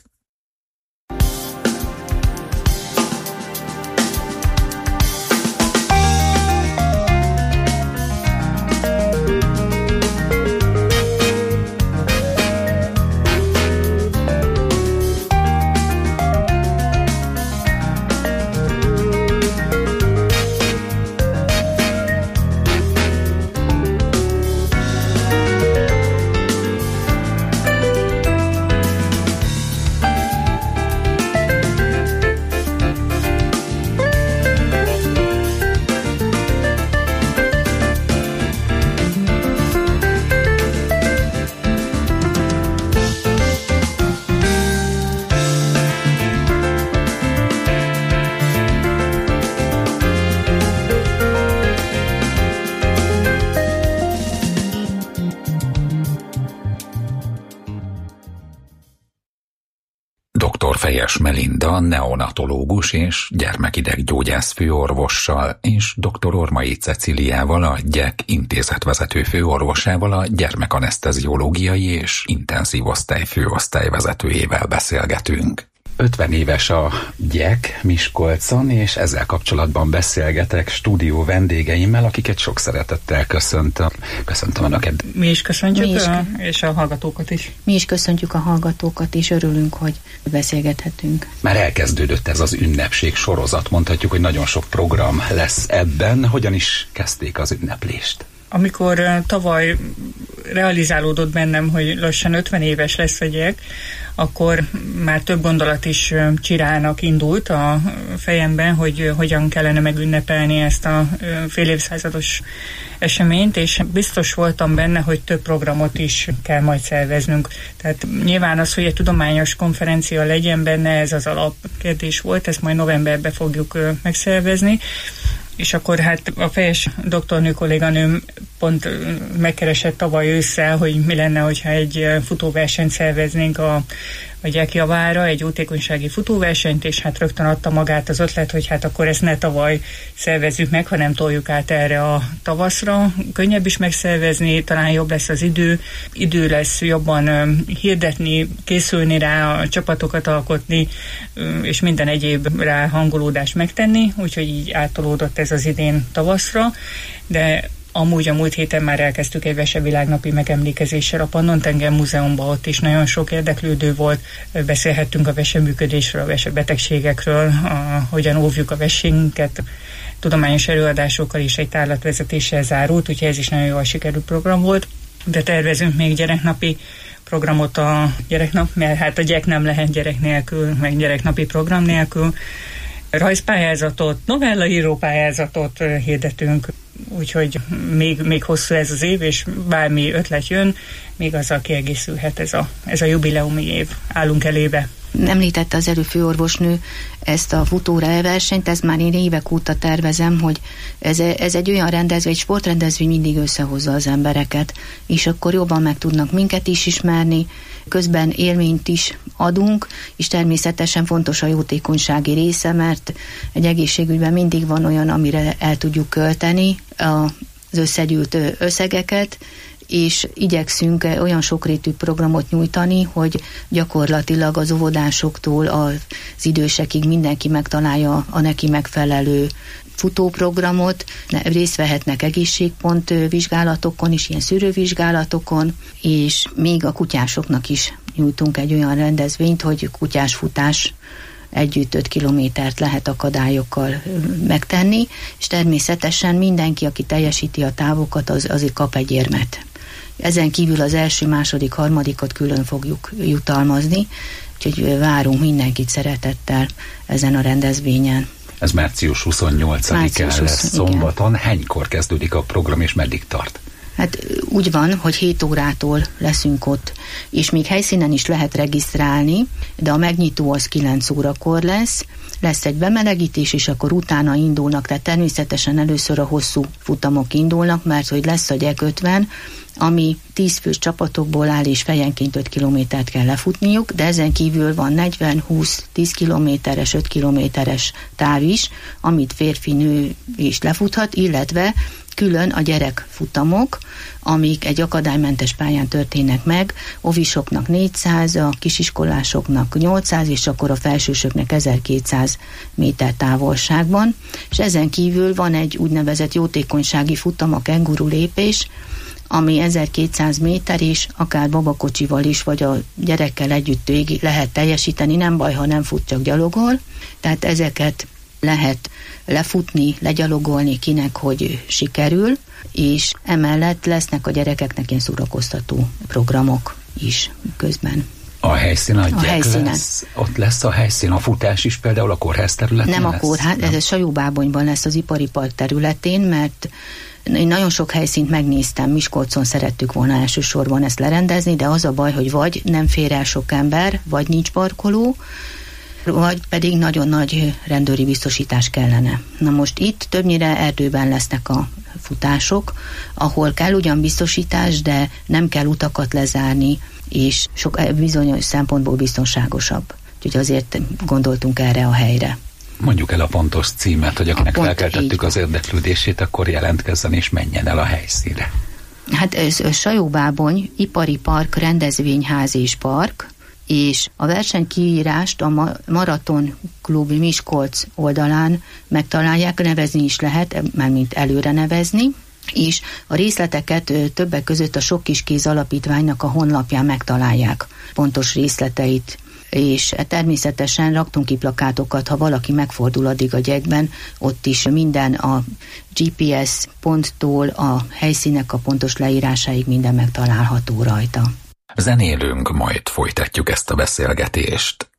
Speaker 11: dr. Fejes Melinda neonatológus és gyermekideggyógyász főorvossal és dr. Ormai Ceciliával, a gyek intézetvezető főorvosával, a gyermekaneszteziológiai és intenzív osztály főosztályvezetőjével beszélgetünk. ötven éves a gyek Miskolcon, és ezzel kapcsolatban beszélgetek stúdió vendégeimmel, akiket sok szeretettel köszöntöm. Köszöntöm Önöket.
Speaker 14: Mi is köszöntjük, Mi is, a, és a hallgatókat is.
Speaker 15: Mi is köszöntjük a hallgatókat, és örülünk, hogy beszélgethetünk.
Speaker 11: Már elkezdődött ez az ünnepség sorozat, mondhatjuk, hogy nagyon sok program lesz ebben. Hogyan is kezdték az ünneplést?
Speaker 14: Amikor tavaly realizálódott bennem, hogy lassan ötven éves lesz a gyek, akkor már több gondolat is csirálnak indult a fejemben, hogy hogyan kellene megünnepelni ezt a fél évszázados eseményt, és biztos voltam benne, hogy több programot is kell majd szerveznünk. Tehát nyilván az, hogy egy tudományos konferencia legyen benne, ez az alapkérdés volt, ezt majd novemberben fogjuk megszervezni, és akkor hát a Fejes doktornő kolléganőm pont megkeresett tavaly ősszel, hogy mi lenne, hogyha egy futóversenyt szerveznénk a, a gyek javára, egy jótékonysági futóversenyt, és hát rögtön adta magát az ötlet, hogy hát akkor ezt ne tavaly szervezzük meg, hanem toljuk át erre a tavaszra. Könnyebb is megszervezni, talán jobb lesz az idő, idő lesz jobban hirdetni, készülni rá, a csapatokat alkotni, és minden egyéb rá hangolódást megtenni, úgyhogy így átolódott ez az idén tavaszra, de amúgy a múlt héten már elkezdtük egy vesevilágnapi megemlékezéssel a Pannon-tenger Múzeumban, ott is nagyon sok érdeklődő volt, beszélhettünk a veseműködésről, a vesebetegségekről, a, hogyan óvjuk a vesénket, tudományos előadásokkal is egy tárlatvezetéssel zárult, úgyhogy ez is nagyon jól sikerült program volt, de tervezünk még gyereknapi programot a gyereknap, mert hát a gyek nem lehet gyerek nélkül, meg gyereknapi program nélkül. Rajzpályázatot, novellaíró pályázatot hirdetünk, úgyhogy még, még hosszú ez az év, és bármi ötlet jön, még azzal kiegészülhet ez a, ez a jubileumi év. Állunk elébe.
Speaker 15: Említette az előbb főorvosnő ezt a futóra versenyt, ez már én évek óta tervezem, hogy ez, ez egy olyan rendezvény, egy sportrendezvény mindig összehozza az embereket, és akkor jobban meg tudnak minket is ismerni, közben élményt is adunk, és természetesen fontos a jótékonysági része, mert egy egészségügyben mindig van olyan, amire el tudjuk költeni az összegyűlt összegeket, és igyekszünk olyan sokrétű programot nyújtani, hogy gyakorlatilag az óvodásoktól az idősekig mindenki megtalálja a neki megfelelő futóprogramot, részt vehetnek egészségpont vizsgálatokon is, ilyen szűrővizsgálatokon, és még a kutyásoknak is nyújtunk egy olyan rendezvényt, hogy kutyásfutás együtt öt kilométert lehet akadályokkal megtenni, és természetesen mindenki, aki teljesíti a távokat, az azért kap egy érmet. Ezen kívül az első, második, harmadikat külön fogjuk jutalmazni, úgyhogy várunk mindenkit szeretettel ezen a rendezvényen.
Speaker 11: Ez március huszonnyolcadikán lesz szombaton. Hánykor kezdődik a program, és meddig tart?
Speaker 15: Hát úgy van, hogy hét órától leszünk ott, és még helyszínen is lehet regisztrálni, de a megnyitó az kilenc órakor lesz, lesz egy bemelegítés, és akkor utána indulnak, tehát természetesen először a hosszú futamok indulnak, mert hogy lesz a gyek ötven, ami tíz fős csapatokból áll, és fejenként öt kilométert kell lefutniuk, de ezen kívül van negyven, húsz, tíz kilométeres, öt kilométeres táv is, amit férfi-nő is lefuthat, illetve külön a gyerekfutamok, amik egy akadálymentes pályán történnek meg, ovisoknak négyszáz, a kisiskolásoknak nyolcszáz, és akkor a felsősöknek ezerkétszáz méter távolságban, és ezen kívül van egy úgynevezett jótékonysági futam, a kenguru lépés, ami ezerkétszáz méter is, akár babakocsival is, vagy a gyerekkel együtt lehet teljesíteni, nem baj, ha nem fut, csak gyalogol, tehát ezeket lehet lefutni, legyalogolni, kinek hogy sikerül, és emellett lesznek a gyerekeknek ilyen szórakoztató programok is közben.
Speaker 11: A helyszín, a,
Speaker 15: a helyszínen.
Speaker 11: Lesz, ott lesz a helyszín, a futás is például a kórház területén
Speaker 15: Nem
Speaker 11: lesz?
Speaker 15: a kórház, ez a Sajóbábonyban lesz az ipari park területén, mert én nagyon sok helyszínt megnéztem, Miskolcon szerettük volna elsősorban ezt lerendezni, de az a baj, hogy vagy nem fér el sok ember, vagy nincs parkoló, vagy pedig nagyon nagy rendőri biztosítás kellene. Na most itt többnyire erdőben lesznek a futások, ahol kell ugyan biztosítás, de nem kell utakat lezárni, és sok bizonyos szempontból biztonságosabb. Úgyhogy azért gondoltunk erre a helyre.
Speaker 11: Mondjuk el a pontos címet, hogy akinek felkeltettük az érdeklődését, akkor jelentkezzen és menjen el a helyszínre.
Speaker 15: Hát ez Sajóbábony, ipari park, rendezvényház és park, és a versenykiírást a Maraton Klub Miskolc oldalán megtalálják, nevezni is lehet, mármint előre nevezni, és a részleteket többek között a Sok Kis Kéz Alapítványnak a honlapján megtalálják pontos részleteit, és természetesen raktunk ki plakátokat, ha valaki megfordul addig a gyekben, ott is minden a gé pé es ponttól a helyszínek a pontos leírásáig minden megtalálható rajta.
Speaker 11: Zenélünk, majd folytatjuk ezt a beszélgetést.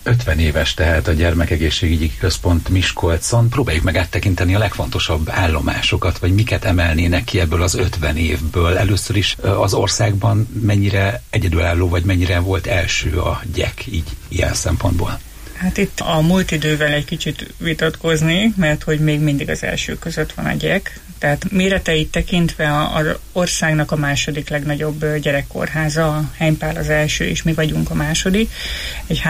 Speaker 11: ötven éves tehát a Gyermekegészségügyi Központ Miskolcon. Próbáljuk meg áttekinteni a legfontosabb állomásokat, vagy miket emelnének ki ebből az ötven évből. Először is az országban mennyire egyedülálló, vagy mennyire volt első a gyek így ilyen szempontból?
Speaker 14: Hát itt a múlt idővel egy kicsit vitatkoznék, mert hogy még mindig az első között van a gyek. Tehát méreteit tekintve az országnak a második legnagyobb gyerekkórháza, a Heimpál az első, és mi vagyunk a második. Egy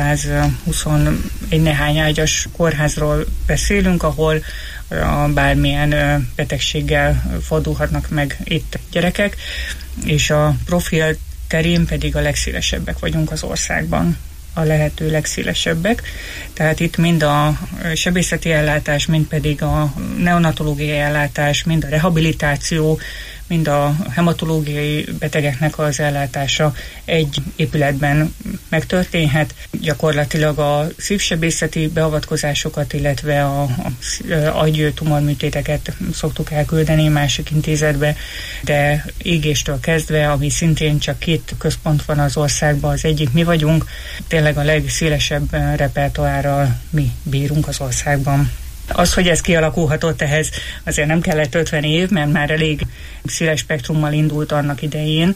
Speaker 14: háromszázhuszonegy nehány ágyas kórházról beszélünk, ahol a bármilyen betegséggel fordulhatnak meg itt gyerekek, és a profil terén pedig a legszélesebbek vagyunk az országban. A lehető legszélesebbek. Tehát itt mind a sebészeti ellátás, mind pedig a neonatológiai ellátás, mind a rehabilitáció, mind a hematológiai betegeknek az ellátása egy épületben megtörténhet. Gyakorlatilag a szívsebészeti beavatkozásokat, illetve a, a agytumorműtéteket szoktuk elküldeni másik intézetbe, de égéstől kezdve, ami szintén csak két központ van az országban, az egyik mi vagyunk, tényleg a legszélesebb repertoárral mi bírunk az országban. Az, hogy ez kialakulhatott, ehhez azért nem kellett ötven év, mert már elég széles spektrummal indult annak idején.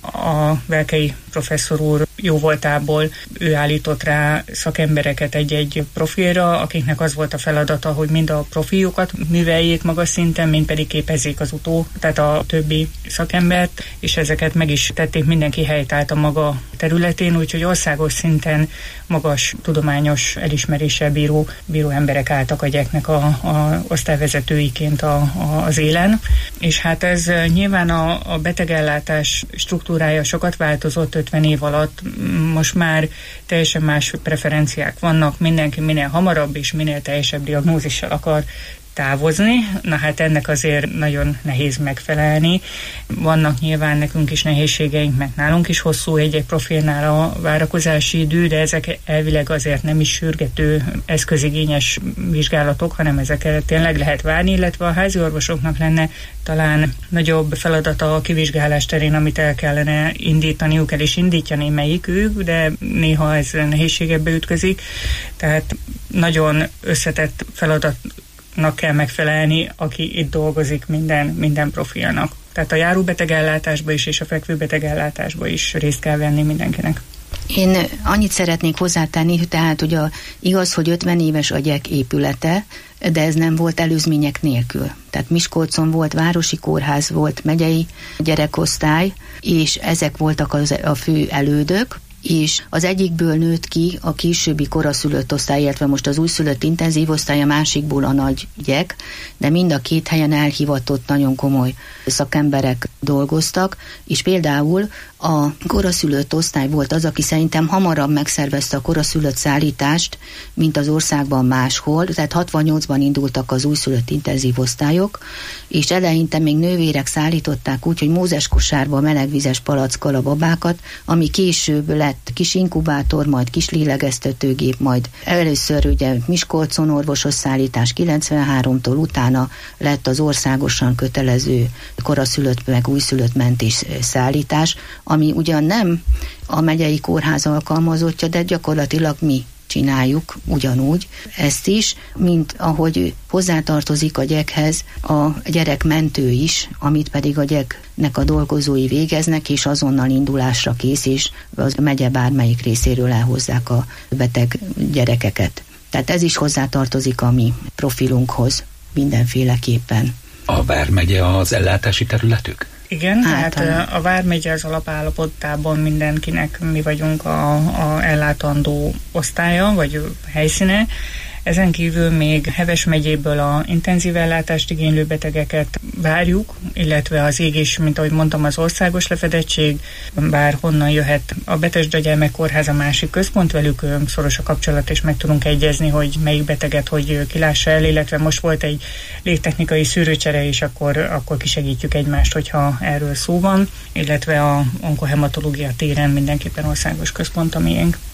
Speaker 14: A Velkei professzor úr jóvoltából ő állított rá szakembereket egy-egy profilra, akiknek az volt a feladata, hogy mind a profiljukat műveljék magas szinten, mind pedig képezzék az utó, tehát a többi szakembert, és ezeket meg is tették, mindenki helytált a maga területén, úgyhogy országos szinten magas tudományos elismeréssel bíró, bíró emberek álltak a gyeknek a, a osztályvezetőiként a, a, az élen. És hát ez nyilván a, a betegellátás struktúrája sokat változott ötven év alatt, most már teljesen más preferenciák vannak, mindenki minél hamarabb és minél teljesebb diagnózissal akar távozni. Na hát ennek azért nagyon nehéz megfelelni. Vannak nyilván nekünk is nehézségeink, mert nálunk is hosszú egy-egy profilnál a várakozási idő, de ezek elvileg azért nem is sürgető, eszközigényes vizsgálatok, hanem ezekre tényleg lehet várni, illetve a házi orvosoknak lenne talán nagyobb feladata a kivizsgálás terén, amit el kellene indítaniuk, el is indítja némelyikük, de néha ez nehézségekbe ütközik. Tehát nagyon összetett feladat kell megfelelni, aki itt dolgozik minden, minden profilnak. Tehát a járóbetegellátásba is és a fekvőbetegellátásba is részt kell venni mindenkinek.
Speaker 15: Én annyit szeretnék hozzátenni, tehát ugye igaz, hogy ötven éves a gyek épülete, de ez nem volt előzmények nélkül. Tehát Miskolcon volt városi kórház, volt megyei gyerekosztály, és ezek voltak az, a fő elődök, és az egyikből nőtt ki a későbbi koraszülött osztály, illetve most az újszülött intenzív osztály, a másikból a nagy gyek, de mind a két helyen elhivatott nagyon komoly szakemberek dolgoztak, és például a koraszülött osztály volt az, aki szerintem hamarabb megszervezte a koraszülött szállítást, mint az országban máshol, tehát hatvannyolcban indultak az újszülött intenzív osztályok, és eleinte még nővérek szállították úgy, hogy mózeskosárba melegvizes palackkal a babákat, ami később lett kis inkubátor, majd kis lélegeztetőgép, majd először ugye Miskolcon orvosos szállítás kilencvenháromtól, utána lett az országosan kötelező koraszülött meg újszülött mentés szállítás, ami ugyan nem a megyei kórház alkalmazottja, de gyakorlatilag mi csináljuk ugyanúgy ezt is, mint ahogy hozzátartozik a gyekhez a gyerekmentő is, amit pedig a gyeknek a dolgozói végeznek, és azonnal indulásra kész, és az megye bármelyik részéről elhozzák a beteg gyerekeket. Tehát ez is hozzátartozik a mi profilunkhoz mindenféleképpen.
Speaker 11: A vármegye az ellátási területük?
Speaker 14: Igen, hát, tehát a vármegye az alapállapotában mindenkinek mi vagyunk a, a ellátandó osztálya, vagy helyszíne. Ezen kívül még Heves megyéből a intenzív ellátást igénylő betegeket várjuk, illetve az égés, mint ahogy mondtam, az országos lefedettség, bár honnan jöhet a Betesda Gyermekkórház a másik központ, velük szoros a kapcsolat, és meg tudunk egyezni, hogy melyik beteget hogy kilássa el, illetve most volt egy légtechnikai szűrőcsere, és akkor, akkor kisegítjük egymást, hogyha erről szó van, illetve a onkohematológia téren mindenképpen országos központ a miénk.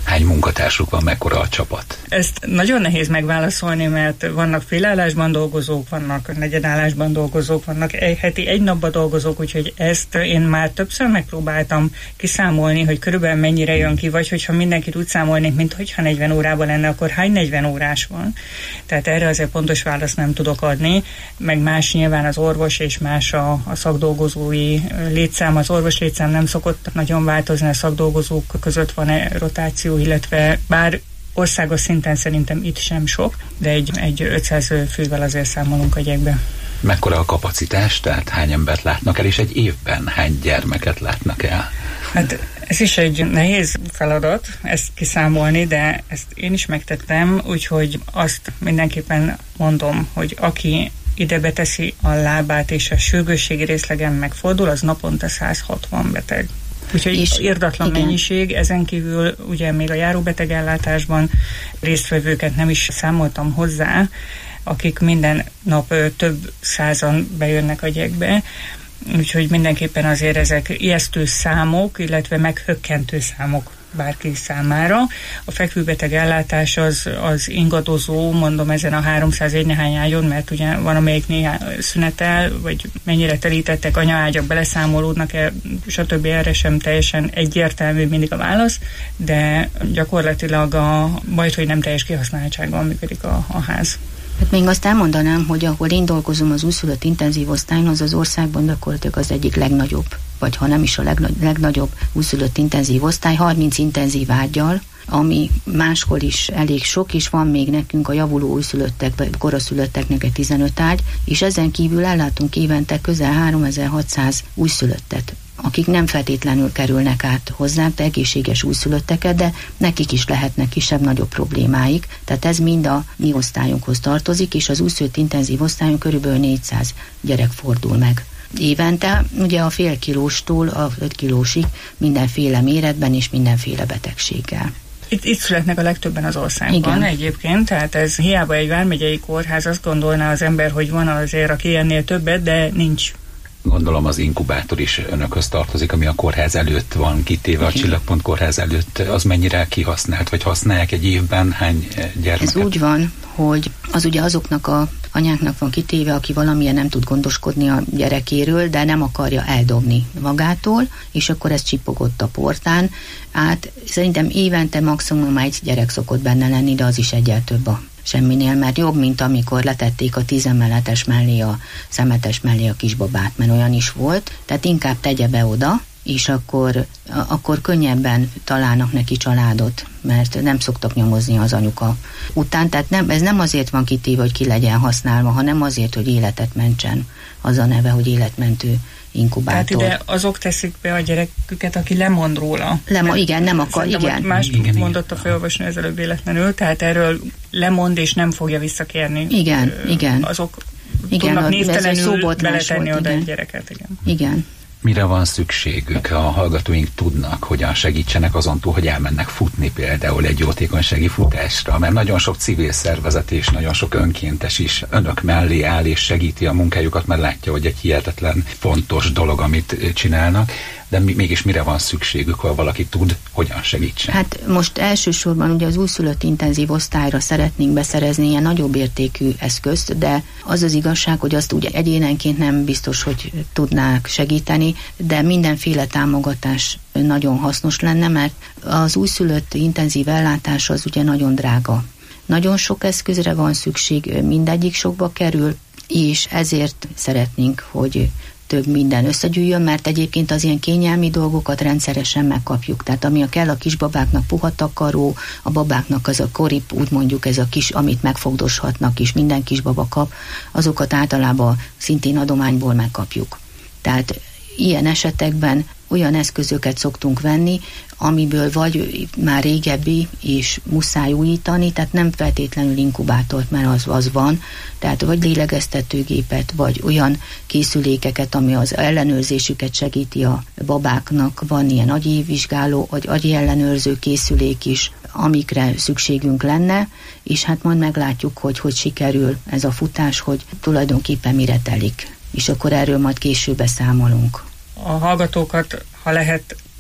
Speaker 11: Hány munkatársuk van, mekkora a csapat?
Speaker 14: Ezt nagyon nehéz megválaszolni, mert vannak félállásban dolgozók, vannak negyedállásban dolgozók, vannak egy heti egy napban dolgozók, úgyhogy ezt én már többször megpróbáltam kiszámolni, hogy körülbelül mennyire jön ki, vagy hogyha mindenkit úgy számolnék, mint hogyha negyven órában lenne, akkor hány negyven órás van. Tehát erre azért pontos választ nem tudok adni, meg más nyilván az orvos és más a, a szakdolgozói létszám. Az orvos létszám nem szokott nagyon változni, a szakdolgozók között van-e rotáció, illetve bár országos szinten szerintem itt sem sok, de egy, egy ötszáz fővel azért számolunk agyekbe.
Speaker 11: Mekkora a kapacitás, tehát hány embert látnak el, és egy évben hány gyermeket látnak el?
Speaker 14: Hát ez is egy nehéz feladat, ezt kiszámolni, de ezt én is megtettem, úgyhogy azt mindenképpen mondom, hogy aki ide beteszi a lábát, és a sürgősségi részlegen megfordul, az naponta száz hatvan beteg. Úgyhogy és irdatlan igen. mennyiség, ezen kívül ugye még a járóbetegellátásban résztvevőket nem is számoltam hozzá, akik minden nap több százan bejönnek agyekbe, úgyhogy mindenképpen azért ezek ijesztő számok, illetve meghökkentő számok bárki számára. A fekvőbeteg ellátás az, az ingadozó, mondom ezen a háromszázegy nehány ágyon, mert ugye van amelyik néha szünetel, vagy mennyire telítettek, anyaágyak beleszámolódnak-e, stb. Erre sem teljesen egyértelmű mindig a válasz, de gyakorlatilag a bajt, hogy nem teljes kihasználtságban működik a, a ház.
Speaker 15: Hát még azt elmondanám, hogy ahol én dolgozom az újszülött intenzív osztályon, az az országban gyakorlatilag az egyik legnagyobb, vagy ha nem is a legnagy, legnagyobb újszülött intenzív osztály, harminc intenzív ággyal, ami máshol is elég sok, és van még nekünk a javuló újszülöttek, vagy koraszülötteknek egy tizenöt ágy, és ezen kívül ellátunk évente közel háromezer-hatszáz újszülöttet, akik nem feltétlenül kerülnek át hozzánk, de egészséges újszülötteket, de nekik is lehetnek kisebb-nagyobb problémáik. Tehát ez mind a mi osztályunkhoz tartozik, és az újszülött intenzív osztályon körülbelül négyszáz gyerek fordul meg évente, ugye a fél kilóstól a öt kilósig mindenféle méretben és mindenféle betegséggel.
Speaker 14: Itt, itt születnek a legtöbben az országban. Igen. Egyébként, tehát ez hiába egy vármegyei kórház, azt gondolná az ember, hogy van azért, aki ennél többet, de nincs.
Speaker 11: Gondolom az inkubátor is önökhöz tartozik, ami a kórház előtt van kitéve, a Csillagpont kórház előtt. Az mennyire kihasznált, vagy használják egy évben? Hány gyermeket?
Speaker 15: Ez úgy van, hogy az ugye azoknak a anyáknak van kitéve, aki valamilyen nem tud gondoskodni a gyerekéről, de nem akarja eldobni magától, és akkor ez csipogott a portán. Hát szerintem évente maximum egy gyerek szokott benne lenni, de az is egyel több a semminél, mert jobb, mint amikor letették a tízemeletes mellé, a szemetes mellé a kisbabát, mert olyan is volt, tehát inkább tegye be oda, és akkor, akkor könnyebben találnak neki családot, mert nem szoktak nyomozni az anyuka után, tehát nem, ez nem azért van kitéve, hogy ki legyen használva, hanem azért, hogy életet mentsen. Az a neve, hogy életmentő inkubátor.
Speaker 14: Tehát ide azok teszik be a gyereküket, aki lemond róla.
Speaker 15: Lema, igen, nem akar, igen.
Speaker 14: Más igen, mondott a főolvasó ezelőbb véletlenül, tehát erről lemond és nem fogja visszakérni.
Speaker 15: Igen, ö, igen.
Speaker 14: Azok
Speaker 15: igen,
Speaker 14: tudnak névtelenül beletenni
Speaker 15: volt,
Speaker 14: oda
Speaker 15: igen.
Speaker 14: egy gyereket. Igen.
Speaker 15: igen.
Speaker 11: Mire van szükségük? A hallgatóink tudnak, hogyan segítsenek azon túl, hogy elmennek futni például egy jótékonysági futásra, mert nagyon sok civil szervezet és nagyon sok önkéntes is önök mellé áll és segíti a munkájukat, mert látja, hogy egy hihetetlen fontos dolog, amit csinálnak, de mégis mire van szükségük, ha valaki tud, hogyan segítsen?
Speaker 15: Hát most elsősorban ugye az újszülött intenzív osztályra szeretnénk beszerezni ilyen nagyobb értékű eszközt, de az az igazság, hogy azt ugye egyénenként nem biztos, hogy tudnák segíteni, de mindenféle támogatás nagyon hasznos lenne, mert az újszülött intenzív ellátás az ugye nagyon drága. Nagyon sok eszközre van szükség, mindegyik sokba kerül, és ezért szeretnénk, hogy több minden összegyűjjön, mert egyébként az ilyen kényelmi dolgokat rendszeresen megkapjuk. Tehát ami a kell a kisbabáknak, puha takaró, a babáknak az a korip, úgy mondjuk ez a kis, amit megfogdoshatnak is, minden kisbaba kap, azokat általában szintén adományból megkapjuk. Tehát ilyen esetekben olyan eszközöket szoktunk venni, amiből vagy már régebbi és muszáj újítani, tehát nem feltétlenül inkubátort, mert az, az van, tehát vagy lélegeztetőgépet, vagy olyan készülékeket, ami az ellenőrzésüket segíti a babáknak, van ilyen agyi vizsgáló, vagy agyi ellenőrző készülék is, amikre szükségünk lenne, és hát majd meglátjuk, hogy hogy sikerül ez a futás, hogy tulajdonképpen mire telik. És akkor erről majd később beszámolunk.
Speaker 14: A hallgatókat, ha lehet,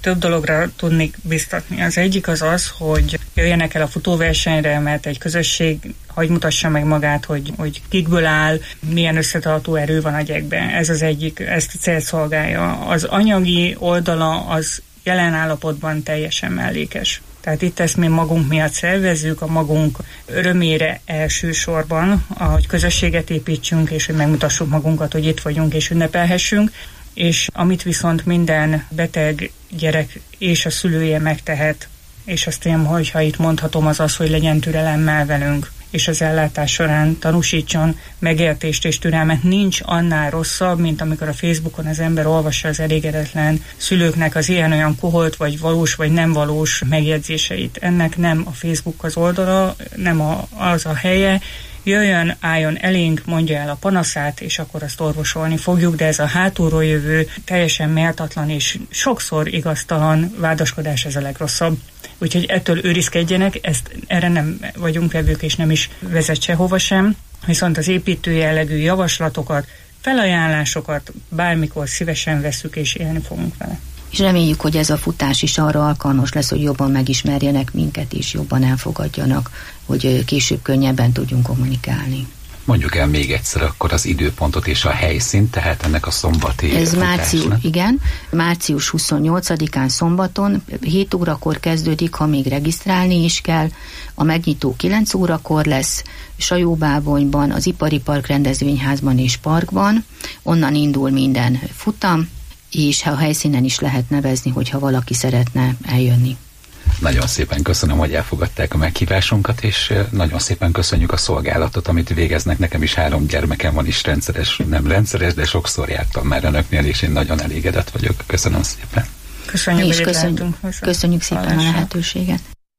Speaker 14: több dologra tudnék biztatni. Az egyik az az, hogy jöjjenek el a futóversenyre, mert egy közösség hagy mutassa meg magát, hogy, hogy kikből áll, milyen összetartó erő van a gyekben. Ez az egyik, ezt a célt szolgálja. Az anyagi oldala az jelen állapotban teljesen mellékes. Tehát itt ezt mi magunk miatt szervezzük, a magunk örömére elsősorban, hogy közösséget építsünk, és hogy megmutassuk magunkat, hogy itt vagyunk és ünnepelhessünk, és amit viszont minden beteg gyerek és a szülője megtehet, és azt én, hogyha itt mondhatom, az az, hogy legyen türelemmel velünk, és az ellátás során tanúsítson megértést és türelmet. Nincs annál rosszabb, mint amikor a Facebookon az ember olvassa az elégedetlen szülőknek az ilyen-olyan koholt, vagy valós, vagy nem valós megjegyzéseit. Ennek nem a Facebook az oldala, nem a, az a helye. Jöjjön, álljon elénk, mondja el a panaszát, és akkor azt orvosolni fogjuk, de ez a hátulról jövő, teljesen méltatlan és sokszor igaztalan vádaskodás, ez a legrosszabb. Úgyhogy ettől őrizkedjenek, ezt, erre nem vagyunk vevők, és nem is vezet sehova sem, viszont az építő jellegű javaslatokat, felajánlásokat bármikor szívesen vesszük, és élni fogunk vele.
Speaker 15: És reméljük, hogy ez a futás is arra alkalmas lesz, hogy jobban megismerjenek minket, és jobban elfogadjanak, hogy később könnyebben tudjunk kommunikálni.
Speaker 11: Mondjuk el még egyszer akkor az időpontot és a helyszínt, tehát ennek a szombati
Speaker 15: Ez március, igen, március huszonnyolcadikán szombaton, hét órakor kezdődik, ha még regisztrálni is kell. A megnyitó kilenc órakor lesz, Sajóbábonyban, az Ipari Park rendezvényházban és parkban. Onnan indul minden futam, és a helyszínen is lehet nevezni, hogyha valaki szeretne eljönni.
Speaker 11: Nagyon szépen köszönöm, hogy elfogadták a meghívásunkat, és nagyon szépen köszönjük a szolgálatot, amit végeznek. Nekem is három gyermekem van, is rendszeres, nem rendszeres, de sokszor jártam már önöknél, és én nagyon elégedett vagyok. Köszönöm szépen.
Speaker 14: Köszönjük,
Speaker 15: és köszönjük, köszönjük szépen Hallásra. a lehetőséget.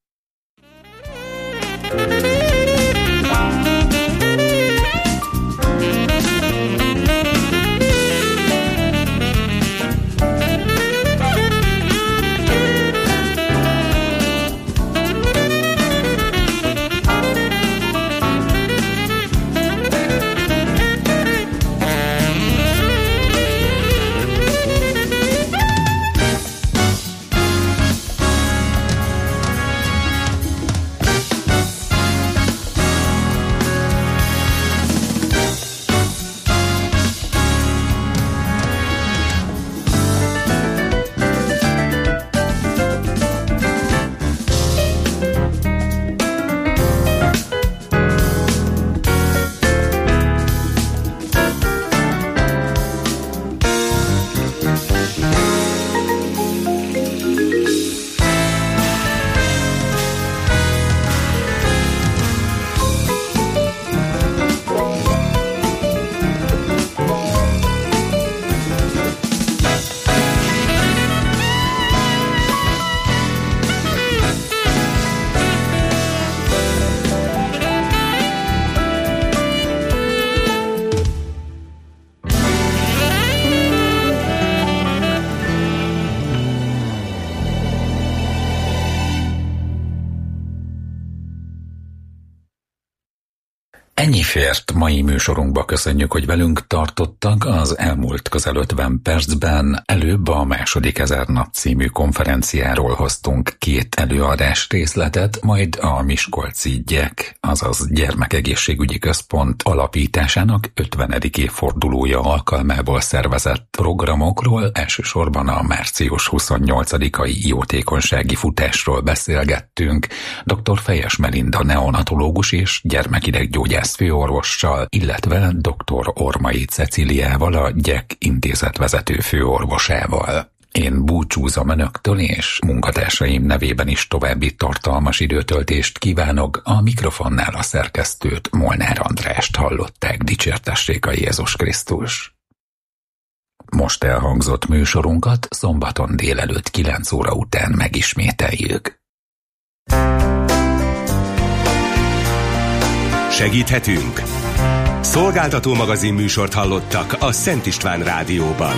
Speaker 11: Ennyi fért mai műsorunkba, köszönjük, hogy velünk tartottak. Az elmúlt közel ötven percben előbb a második ezer nap című konferenciáról hoztunk két előadás részletet, majd a Miskolci gyek, azaz Gyermekegészségügyi Központ alapításának ötvenedik évfordulója alkalmából szervezett programokról, elsősorban a március huszonnyolcadikai jótékonysági futásról beszélgettünk. dr. Fejes Melinda neonatológus és gyermekideggyógyász főorvossal, illetve dr. Ormai Ceciliával, a gyek intézet vezető főorvosával. Én búcsúzom önöktől, és munkatársaim nevében is további tartalmas időtöltést kívánok. A mikrofonnál a szerkesztőt, Molnár Andrást hallották. Dicsértessék a Jézus Krisztus! Most elhangzott műsorunkat szombaton délelőtt kilenc óra után megismételjük.
Speaker 10: Segíthetünk? Szolgáltató magazin műsort hallottak a Szent István Rádióban.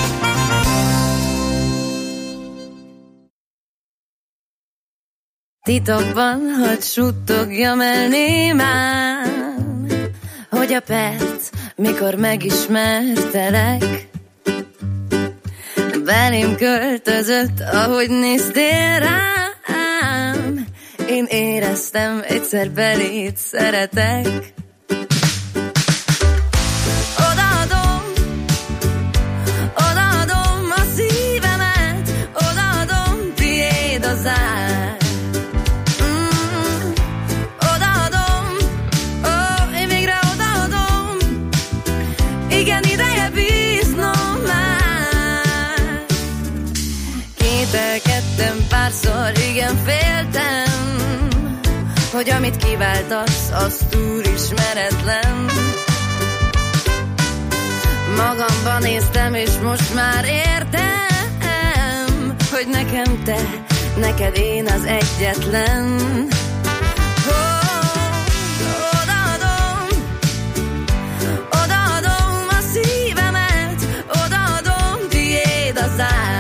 Speaker 16: Titokban hadd suttogjam el némán, hogy a perc, mikor megismertelek, belém költözött, ahogy néztél rám. Én éreztem, egyszer beléd szeretek. Odaadom, odaadom a szívemet, odaadom, tiéd az ár. Mm, odaadom, ó, én végre odaadom. Igen, ideje bíznom már. Kételkedtem párszor, igen, féltem, hogy amit kiváltasz, az túl ismeretlen. Magamba néztem, és most már értem, hogy nekem te, neked én az egyetlen. Oh, odaadom, odaadom a szívemet, odaadom, tiéd az ár.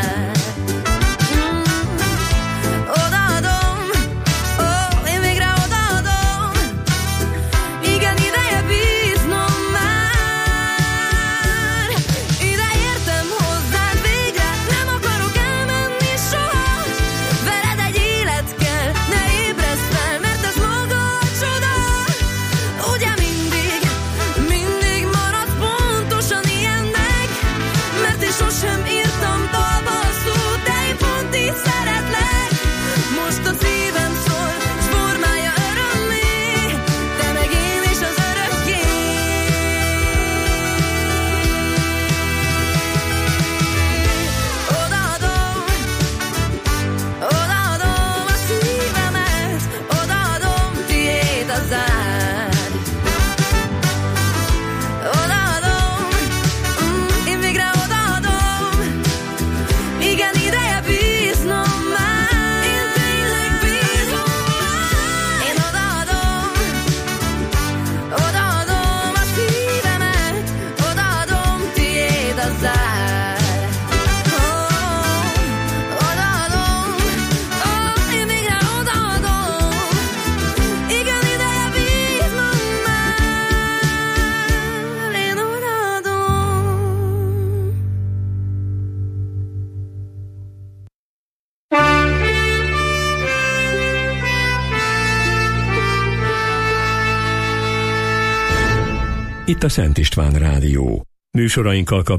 Speaker 1: Itt a Szent István Rádió. Műsorainkkal